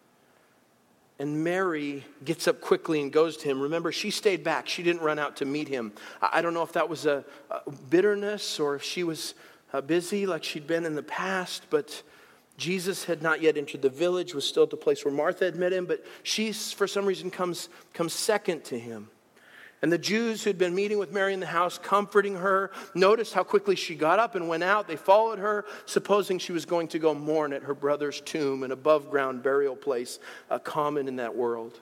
And Mary gets up quickly and goes to him. Remember, she stayed back. She didn't run out to meet him. I don't know if that was a bitterness or if she was busy like she'd been in the past. But Jesus had not yet entered the village, was still at the place where Martha had met him. But she, for some reason, comes second to him. And the Jews who'd been meeting with Mary in the house, comforting her, noticed how quickly she got up and went out. They followed her, supposing she was going to go mourn at her brother's tomb, an above-ground burial place common in that world.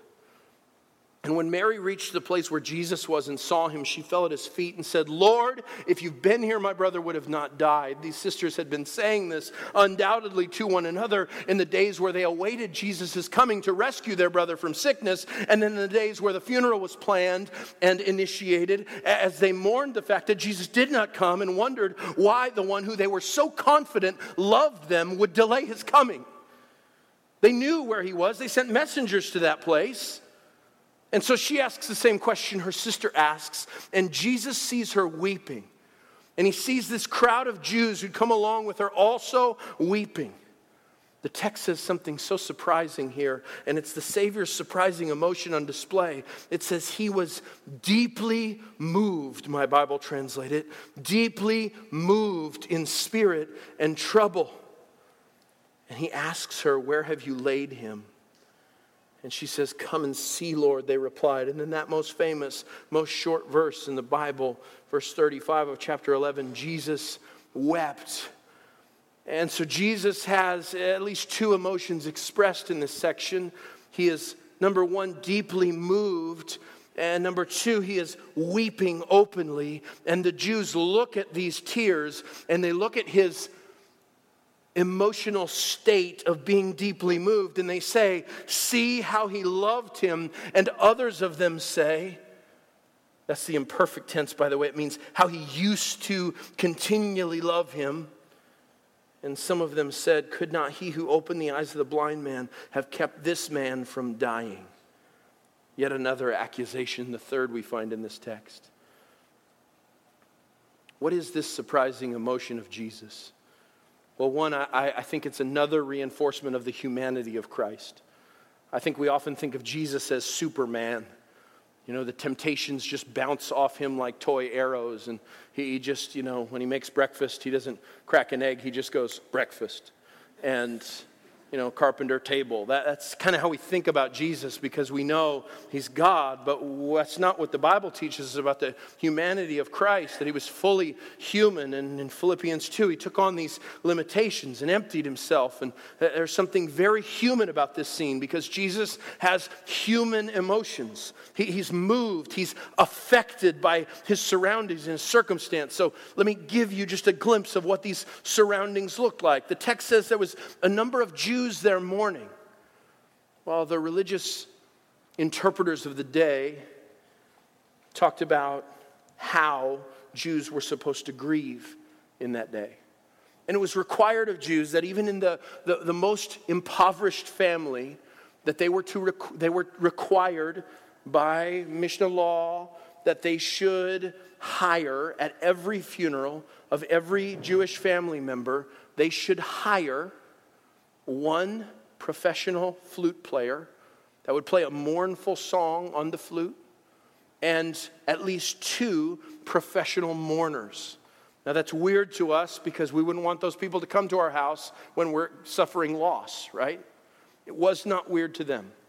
And when Mary reached the place where Jesus was and saw him, she fell at his feet and said, "Lord, if you've been here, my brother would have not died." These sisters had been saying this undoubtedly to one another in the days where they awaited Jesus' coming to rescue their brother from sickness, and in the days where the funeral was planned and initiated, as they mourned the fact that Jesus did not come and wondered why the one who they were so confident loved them would delay his coming. They knew where he was. They sent messengers to that place. And so she asks the same question her sister asks, and Jesus sees her weeping. And he sees this crowd of Jews who'd come along with her also weeping. The text says something so surprising here, and it's the Savior's surprising emotion on display. It says he was deeply moved, my Bible translates it, deeply moved in spirit and trouble. And he asks her, "Where have you laid him?" And she says, "Come and see, Lord," they replied. And then that most famous, most short verse in the Bible, verse 35 of chapter 11, Jesus wept. And so Jesus has at least two emotions expressed in this section. He is, number one, deeply moved. And number two, he is weeping openly. And the Jews look at these tears and they look at his emotional state of being deeply moved, and they say, "See how he loved him." And others of them say, that's the imperfect tense, by the way, it means how he used to continually love him. And some of them said, "Could not he who opened the eyes of the blind man have kept this man from dying?" Yet another accusation, the third we find in this text. What is this surprising emotion of Jesus? Well, one, I think it's another reinforcement of the humanity of Christ. I think we often think of Jesus as Superman. You know, the temptations just bounce off him like toy arrows. And he just, you know, when he makes breakfast, he doesn't crack an egg. He just goes, "breakfast." And, you know, carpenter table. That's kind of how we think about Jesus because we know he's God. But that's not what the Bible teaches us about the humanity of Christ, that he was fully human. And in Philippians 2, he took on these limitations and emptied himself. And there's something very human about this scene because Jesus has human emotions. He's moved. He's affected by his surroundings and his circumstance. So let me give you just a glimpse of what these surroundings look like. The text says there was a number of Jews there mourning, while the religious interpreters of the day talked about how Jews were supposed to grieve in that day. And it was required of Jews that even in the most impoverished family, that they were required by Mishnah law that they should hire at every funeral of every Jewish family member, they should hire one professional flute player that would play a mournful song on the flute, and at least two professional mourners. Now that's weird to us because we wouldn't want those people to come to our house when we're suffering loss, right? It was not weird to them.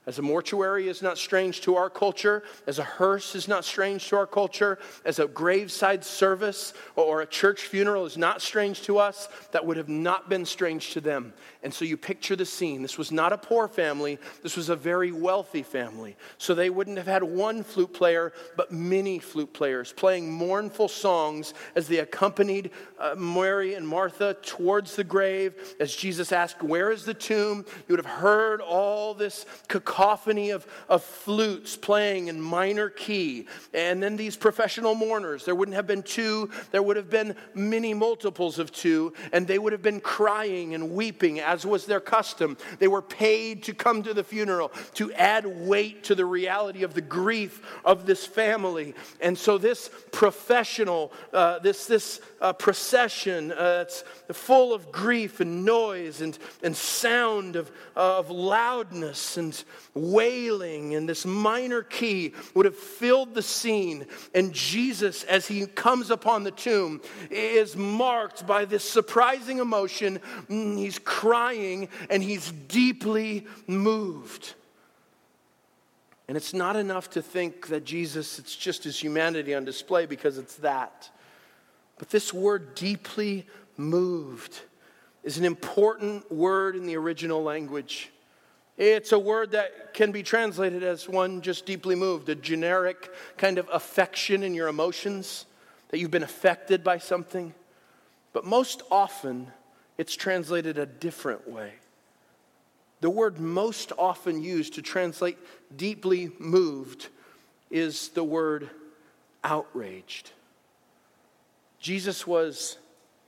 As a mortuary is not strange to our culture, as a hearse is not strange to our culture, as a graveside service or a church funeral is not strange to us, that would have not been strange to them. And so you picture the scene. This was not a poor family. This was a very wealthy family. So they wouldn't have had one flute player, but many flute players playing mournful songs as they accompanied Mary and Martha towards the grave. As Jesus asked, "Where is the tomb?" You would have heard all this cacophony of flutes playing in minor key. And then these professional mourners, there wouldn't have been two, there would have been many multiples of two, and they would have been crying and weeping as was their custom. They were paid to come to the funeral, to add weight to the reality of the grief of this family. And so this professional, this procession, it's full of grief and noise and sound of loudness and wailing, and this minor key would have filled the scene. And Jesus, as he comes upon the tomb, is marked by this surprising emotion. He's crying and he's deeply moved. And it's not enough to think that Jesus, it's just his humanity on display, because it's that. But this word, deeply moved, is an important word in the original language. It's a word that can be translated as one just deeply moved, a generic kind of affection in your emotions, that you've been affected by something. But most often, it's translated a different way. The word most often used to translate deeply moved is the word outraged. Jesus was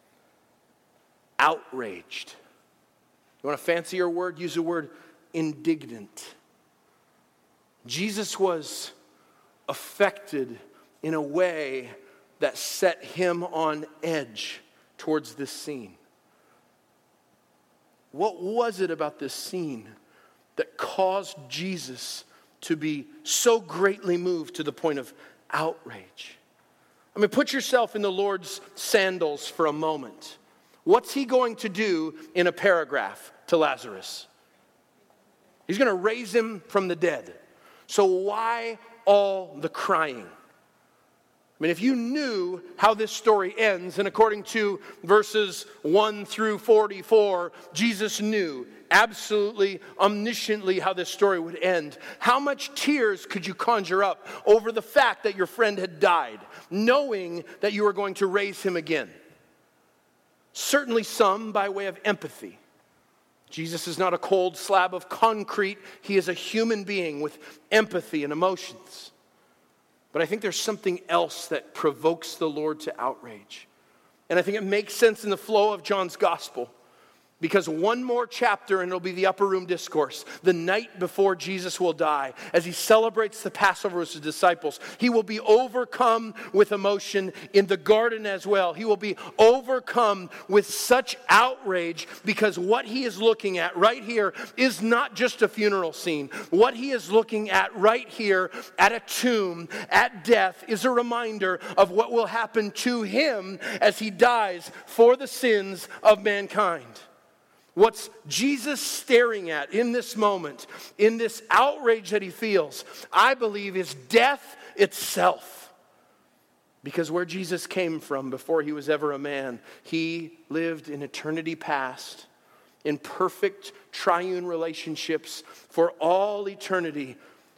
outraged. You want a fancier word? Use the word indignant. Jesus was affected in a way that set him on edge towards this scene. What was it about this scene that caused Jesus to be so greatly moved to the point of outrage? I mean, put yourself in the Lord's sandals for a moment. What's he going to do in a paragraph to Lazarus? He's going to raise him from the dead. So why all the crying? I mean, if you knew how this story ends, and according to verses 1 through 44, Jesus knew absolutely, omnisciently how this story would end. How much tears could you conjure up over the fact that your friend had died, knowing that you were going to raise him again? Certainly some by way of empathy. Jesus is not a cold slab of concrete. He is a human being with empathy and emotions. But I think there's something else that provokes the Lord to outrage. And I think it makes sense in the flow of John's gospel. Because one more chapter and it'll be the upper room discourse. The night before Jesus will die, as he celebrates the Passover with his disciples, he will be overcome with emotion in the garden as well. He will be overcome with such outrage because what he is looking at right here is not just a funeral scene. What he is looking at right here at a tomb, at death, is a reminder of what will happen to him as he dies for the sins of mankind. What's Jesus staring at in this moment, in this outrage that he feels, I believe is death itself. Because where Jesus came from before he was ever a man, he lived in eternity past, in perfect triune relationships for all eternity,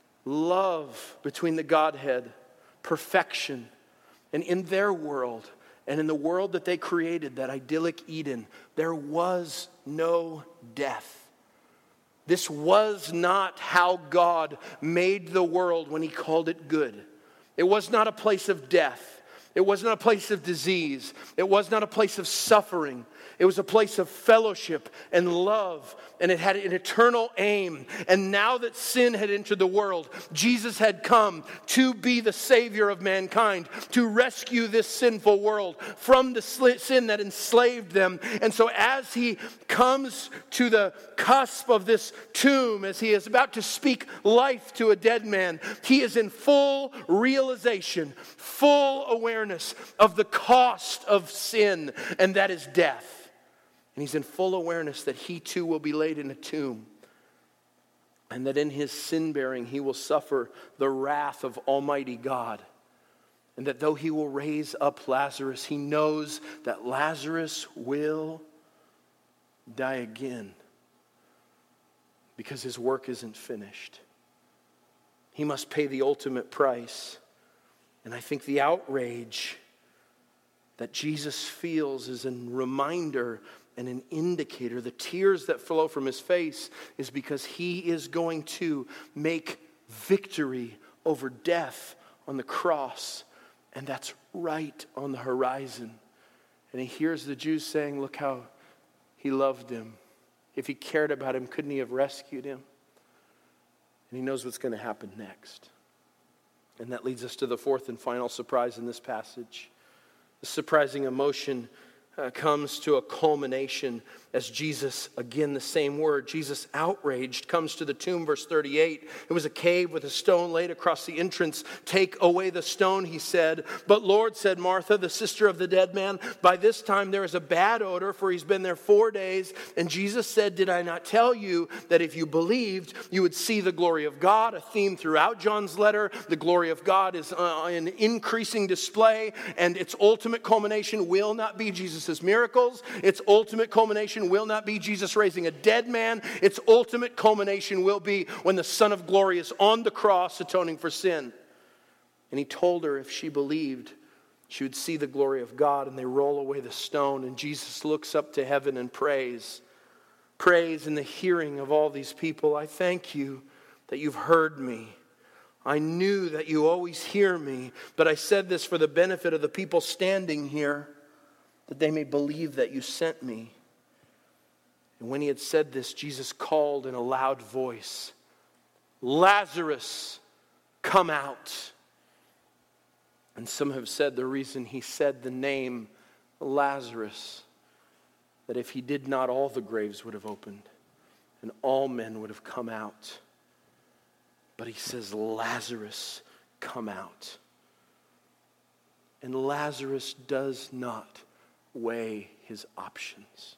love between the Godhead, perfection, and in their world, and in the world that they created, that idyllic Eden, there was no death. This was not how God made the world when he called it good. It was not a place of death. It was not a place of disease. It was not a place of suffering. It was a place of fellowship and love, and it had an eternal aim. And now that sin had entered the world, Jesus had come to be the Savior of mankind, to rescue this sinful world from the sin that enslaved them. And so as he comes to the cusp of this tomb, as he is about to speak life to a dead man, he is in full realization, full awareness of the cost of sin, and that is death. And he's in full awareness that he too will be laid in a tomb. and that in his sin bearing he will suffer the wrath of Almighty God. And that though he will raise up Lazarus, he knows that Lazarus will die again because his work isn't finished. He must pay the ultimate price. And I think the outrage that Jesus feels is a reminder and an indicator. The tears that flow from his face is because he is going to make victory over death on the cross. And that's right on the horizon. And he hears the Jews saying, look how he loved him. If he cared about him, couldn't he have rescued him? And he knows what's going to happen next. And that leads us to the fourth and final surprise in this passage. The surprising emotion comes to a culmination as Jesus, again the same word, Jesus outraged, comes to the tomb, verse 38. It was a cave with a stone laid across the entrance. Take away the stone, he said. But Lord, said Martha, the sister of the dead man, by this time there is a bad odor, for he's been there 4 days. And Jesus said, did I not tell you that if you believed, you would see the glory of God? A theme throughout John's letter. The glory of God is in increasing display, and its ultimate culmination will not be Jesus' miracles. Its ultimate culmination will not be Jesus raising a dead man. Its ultimate culmination will be when the Son of Glory is on the cross atoning for sin. And he told her if she believed, she would see the glory of God. And they roll away the stone, and Jesus looks up to heaven and prays. Prays in the hearing of all these people. I thank you that you've heard me. I knew that you always hear me, but I said this for the benefit of the people standing here, that they may believe that you sent me. And when he had said this, Jesus called in a loud voice, Lazarus, come out. And some have said the reason he said the name Lazarus, that if he did not, all the graves would have opened and all men would have come out. But he says, Lazarus, come out. And Lazarus does not weigh his options.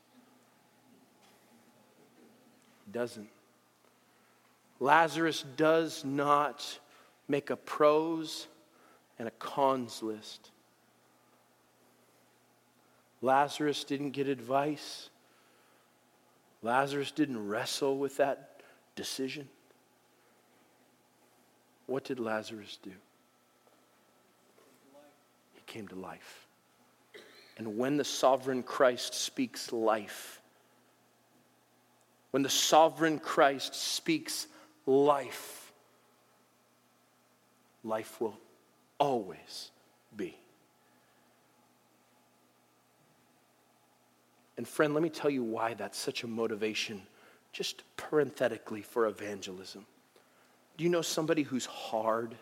He doesn't. Lazarus does not make a pros and a cons list. Lazarus didn't get advice. Lazarus didn't wrestle with that decision. What did Lazarus do? He came to life. And when the sovereign Christ speaks life, when the sovereign Christ speaks life, life will always be. And friend, let me tell you why that's such a motivation, just parenthetically, for evangelism. Do you know somebody who's hard?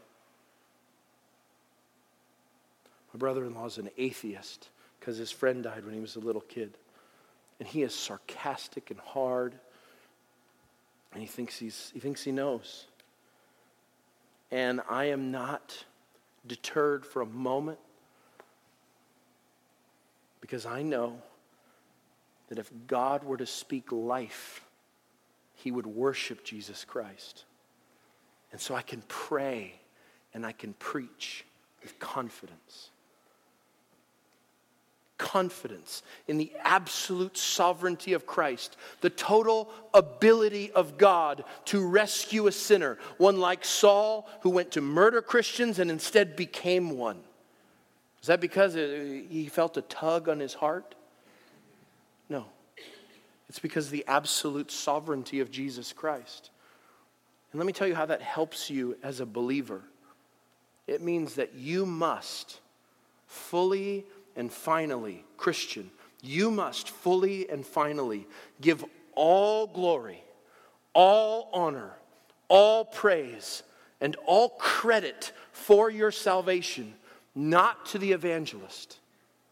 My brother-in-law is an atheist because his friend died when he was a little kid. And he is sarcastic and hard. And he thinks he knows. And I am not deterred for a moment, because I know that if God were to speak life, he would worship Jesus Christ. And so I can pray and I can preach with confidence. Confidence in the absolute sovereignty of Christ, the total ability of God to rescue a sinner, one like Saul who went to murder Christians and instead became one. Is that because he felt a tug on his heart? No. It's because of the absolute sovereignty of Jesus Christ. And let me tell you how that helps you as a believer. It means that you must fully and finally, Christian, you must fully and finally give all glory, all honor, all praise, and all credit for your salvation, not to the evangelist,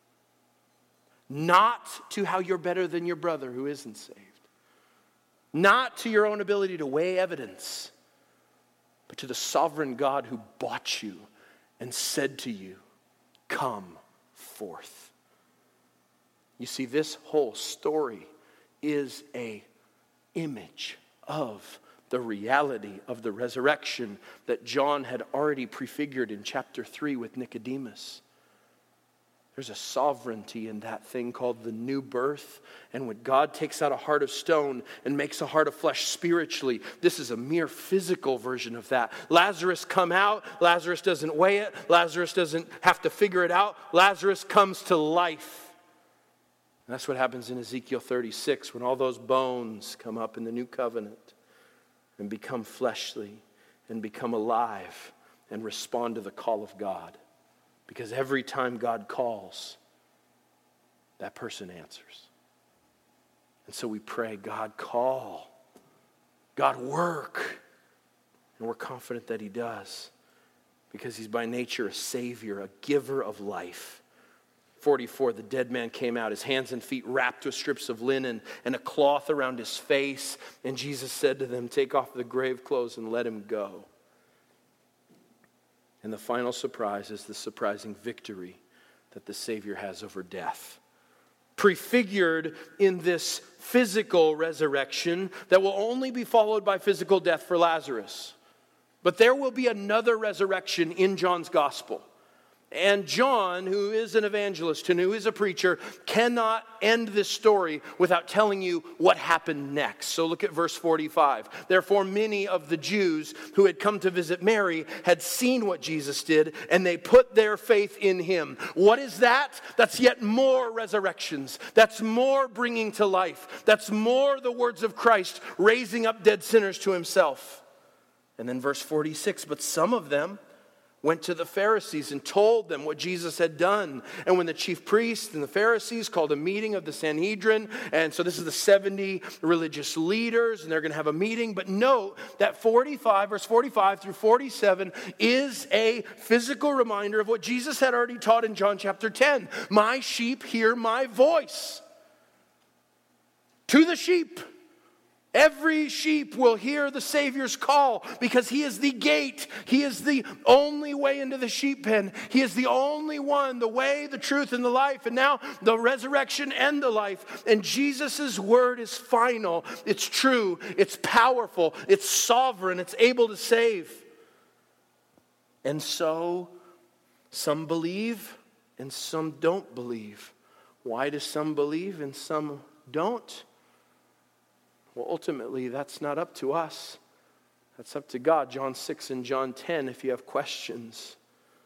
not to how you're better than your brother who isn't saved, not to your own ability to weigh evidence, but to the sovereign God who bought you and said to you, come forth. You see, this whole story is an image of the reality of the resurrection that John had already prefigured in chapter 3 with Nicodemus. There's a sovereignty in that thing called the new birth. And when God takes out a heart of stone and makes a heart of flesh spiritually, this is a mere physical version of that. Lazarus come out. Lazarus doesn't weigh it. Lazarus doesn't have to figure it out. Lazarus comes to life. And that's what happens in Ezekiel 36 when all those bones come up in the new covenant and become fleshly and become alive and respond to the call of God. Because every time God calls, that person answers. And so we pray, God, call. God, work. And we're confident that he does. Because he's by nature a savior, a giver of life. 44, the dead man came out, his hands and feet wrapped with strips of linen and a cloth around his face. And Jesus said to them, take off the grave clothes and let him go. And the final surprise is the surprising victory that the Savior has over death. Prefigured in this physical resurrection that will only be followed by physical death for Lazarus. But there will be another resurrection in John's gospel. And John, who is an evangelist and who is a preacher, cannot end this story without telling you what happened next. So look at verse 45. Therefore, many of the Jews who had come to visit Mary had seen what Jesus did, and they put their faith in him. What is that? That's yet more resurrections. That's more bringing to life. That's more the words of Christ raising up dead sinners to himself. And then verse 46, but some of them went to the Pharisees and told them what Jesus had done. And when the chief priests and the Pharisees called a meeting of the Sanhedrin, and so this is the 70 religious leaders, and they're going to have a meeting. But note that verse 45 through 47 is a physical reminder of what Jesus had already taught in John chapter 10. My sheep hear my voice. To the sheep. Every sheep will hear the Savior's call because he is the gate. He is the only way into the sheep pen. He is the only one, the way, the truth, and the life. And now the resurrection and the life. And Jesus' word is final. It's true. It's powerful. It's sovereign. It's able to save. And so some believe and some don't believe. Why do some believe and some don't? Well, ultimately, that's not up to us. That's up to God. John 6 and John 10, if you have questions.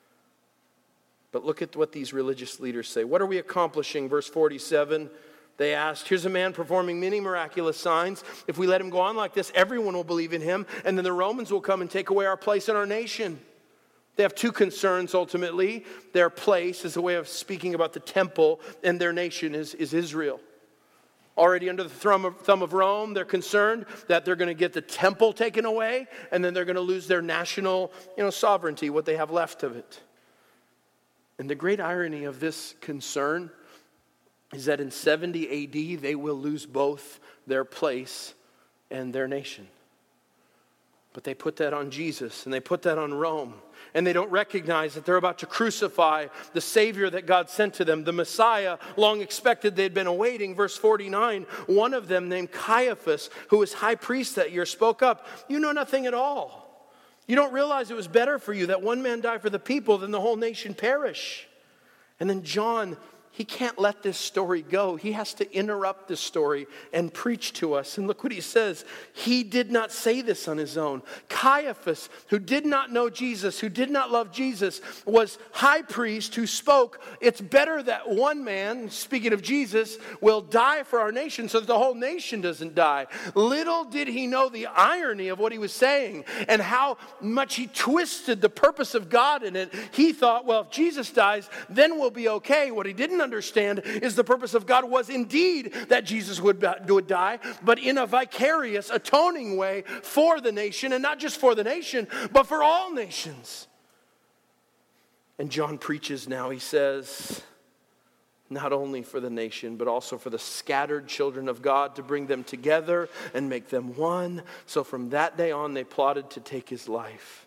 But look at what these religious leaders say. What are we accomplishing? Verse 47, they asked, here's a man performing many miraculous signs. If we let him go on like this, everyone will believe in him, and then the Romans will come and take away our place in our nation. They have two concerns, ultimately. Their place is a way of speaking about the temple, and their nation is Israel. Already under the thumb of Rome, they're concerned that they're going to get the temple taken away, and then they're going to lose their national, sovereignty, what they have left of it. And the great irony of this concern is that in 70 AD, they will lose both their place and their nation. But they put that on Jesus, and they put that on Rome. And they don't recognize that they're about to crucify the Savior that God sent to them, the Messiah, long expected they'd been awaiting. Verse 49, one of them named Caiaphas, who was high priest that year, spoke up, you know nothing at all. You don't realize it was better for you that one man die for the people than the whole nation perish. And then John, he can't let this story go. He has to interrupt this story and preach to us. And look what he says. He did not say this on his own. Caiaphas, who did not know Jesus, who did not love Jesus, was high priest who spoke, it's better that one man, speaking of Jesus, will die for our nation so that the whole nation doesn't die. Little did he know the irony of what he was saying and how much he twisted the purpose of God in it. He thought, well, if Jesus dies, then we'll be okay. What he didn't understand is the purpose of God was indeed that Jesus would die, but in a vicarious, atoning way for the nation, and not just for the nation, but for all nations. And John preaches now, he says, not only for the nation, but also for the scattered children of God, to bring them together and make them one. So from that day on, they plotted to take his life.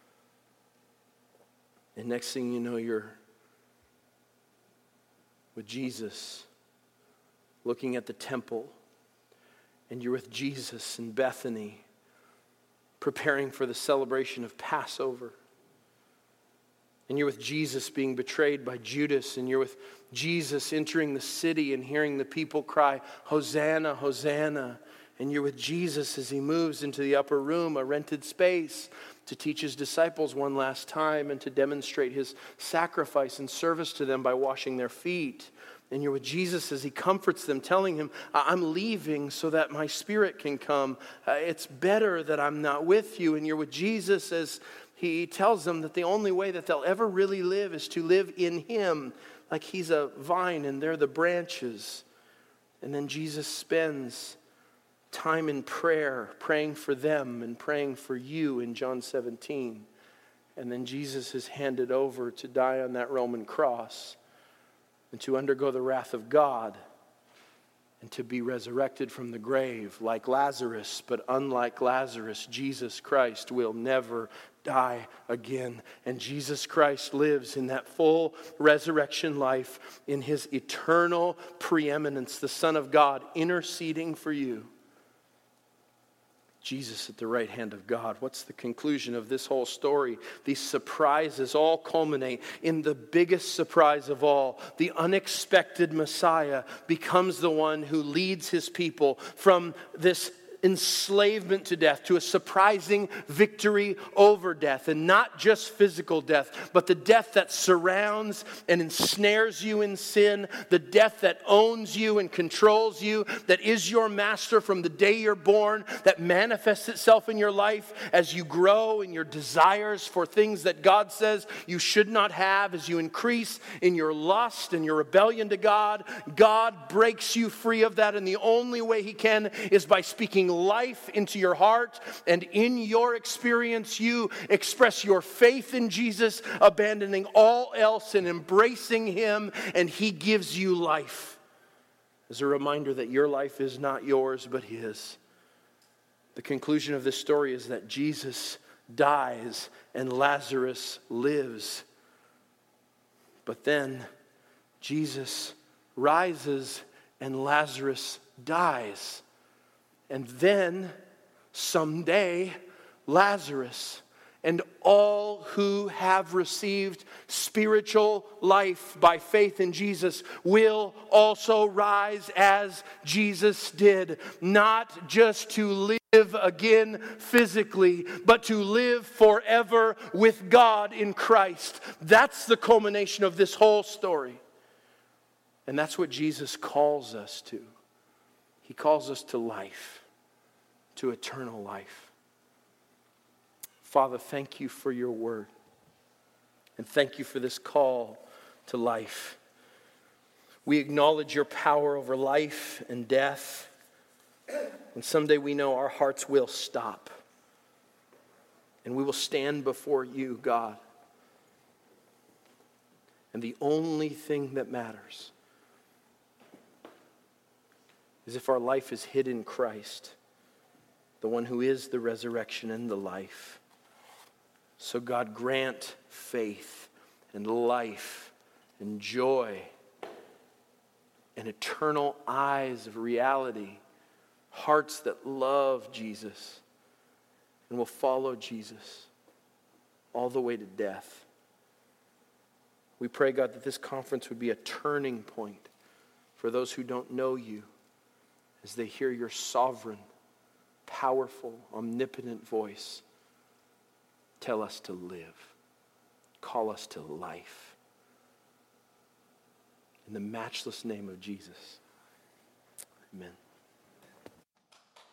And next thing you know, you're with Jesus, looking at the temple, and you're with Jesus in Bethany, preparing for the celebration of Passover. And you're with Jesus being betrayed by Judas, and you're with Jesus entering the city and hearing the people cry, "Hosanna, Hosanna." And you're with Jesus as he moves into the upper room, a rented space, to teach his disciples one last time and to demonstrate his sacrifice and service to them by washing their feet. And you're with Jesus as he comforts them, telling him, "I'm leaving so that my Spirit can come. It's better that I'm not with you." And you're with Jesus as he tells them that the only way that they'll ever really live is to live in him, like he's a vine and they're the branches. And then Jesus spends time in prayer, praying for them and praying for you in John 17. And then Jesus is handed over to die on that Roman cross and to undergo the wrath of God and to be resurrected from the grave like Lazarus. But unlike Lazarus, Jesus Christ will never die again. And Jesus Christ lives in that full resurrection life in his eternal preeminence, the Son of God interceding for you. Jesus at the right hand of God. What's the conclusion of this whole story? These surprises all culminate in the biggest surprise of all. The unexpected Messiah becomes the one who leads his people from this enslavement to death to a surprising victory over death. And not just physical death, but the death that surrounds and ensnares you in sin, the death that owns you and controls you, that is your master from the day you're born, that manifests itself in your life as you grow in your desires for things that God says you should not have. As you increase in your lust and your rebellion to God, God breaks you free of that, and the only way he can is by speaking life into your heart, and in your experience you express your faith in Jesus, abandoning all else and embracing him, and he gives you life. As a reminder that your life is not yours but his. The conclusion of this story is that Jesus dies and Lazarus lives. But then Jesus rises and Lazarus dies. And then, someday, Lazarus and all who have received spiritual life by faith in Jesus will also rise as Jesus did. Not just to live again physically, but to live forever with God in Christ. That's the culmination of this whole story. And that's what Jesus calls us to. He calls us to life, to eternal life. Father, thank you for your word. And thank you for this call to life. We acknowledge your power over life and death. And someday we know our hearts will stop. And we will stand before you, God. And the only thing that matters is if our life is hid in Christ, the one who is the resurrection and the life. So God, grant faith and life and joy and eternal eyes of reality, hearts that love Jesus and will follow Jesus all the way to death. We pray, God, that this conference would be a turning point for those who don't know you, as they hear your sovereign, powerful, omnipotent voice tell us to live, call us to life. In the matchless name of Jesus, amen.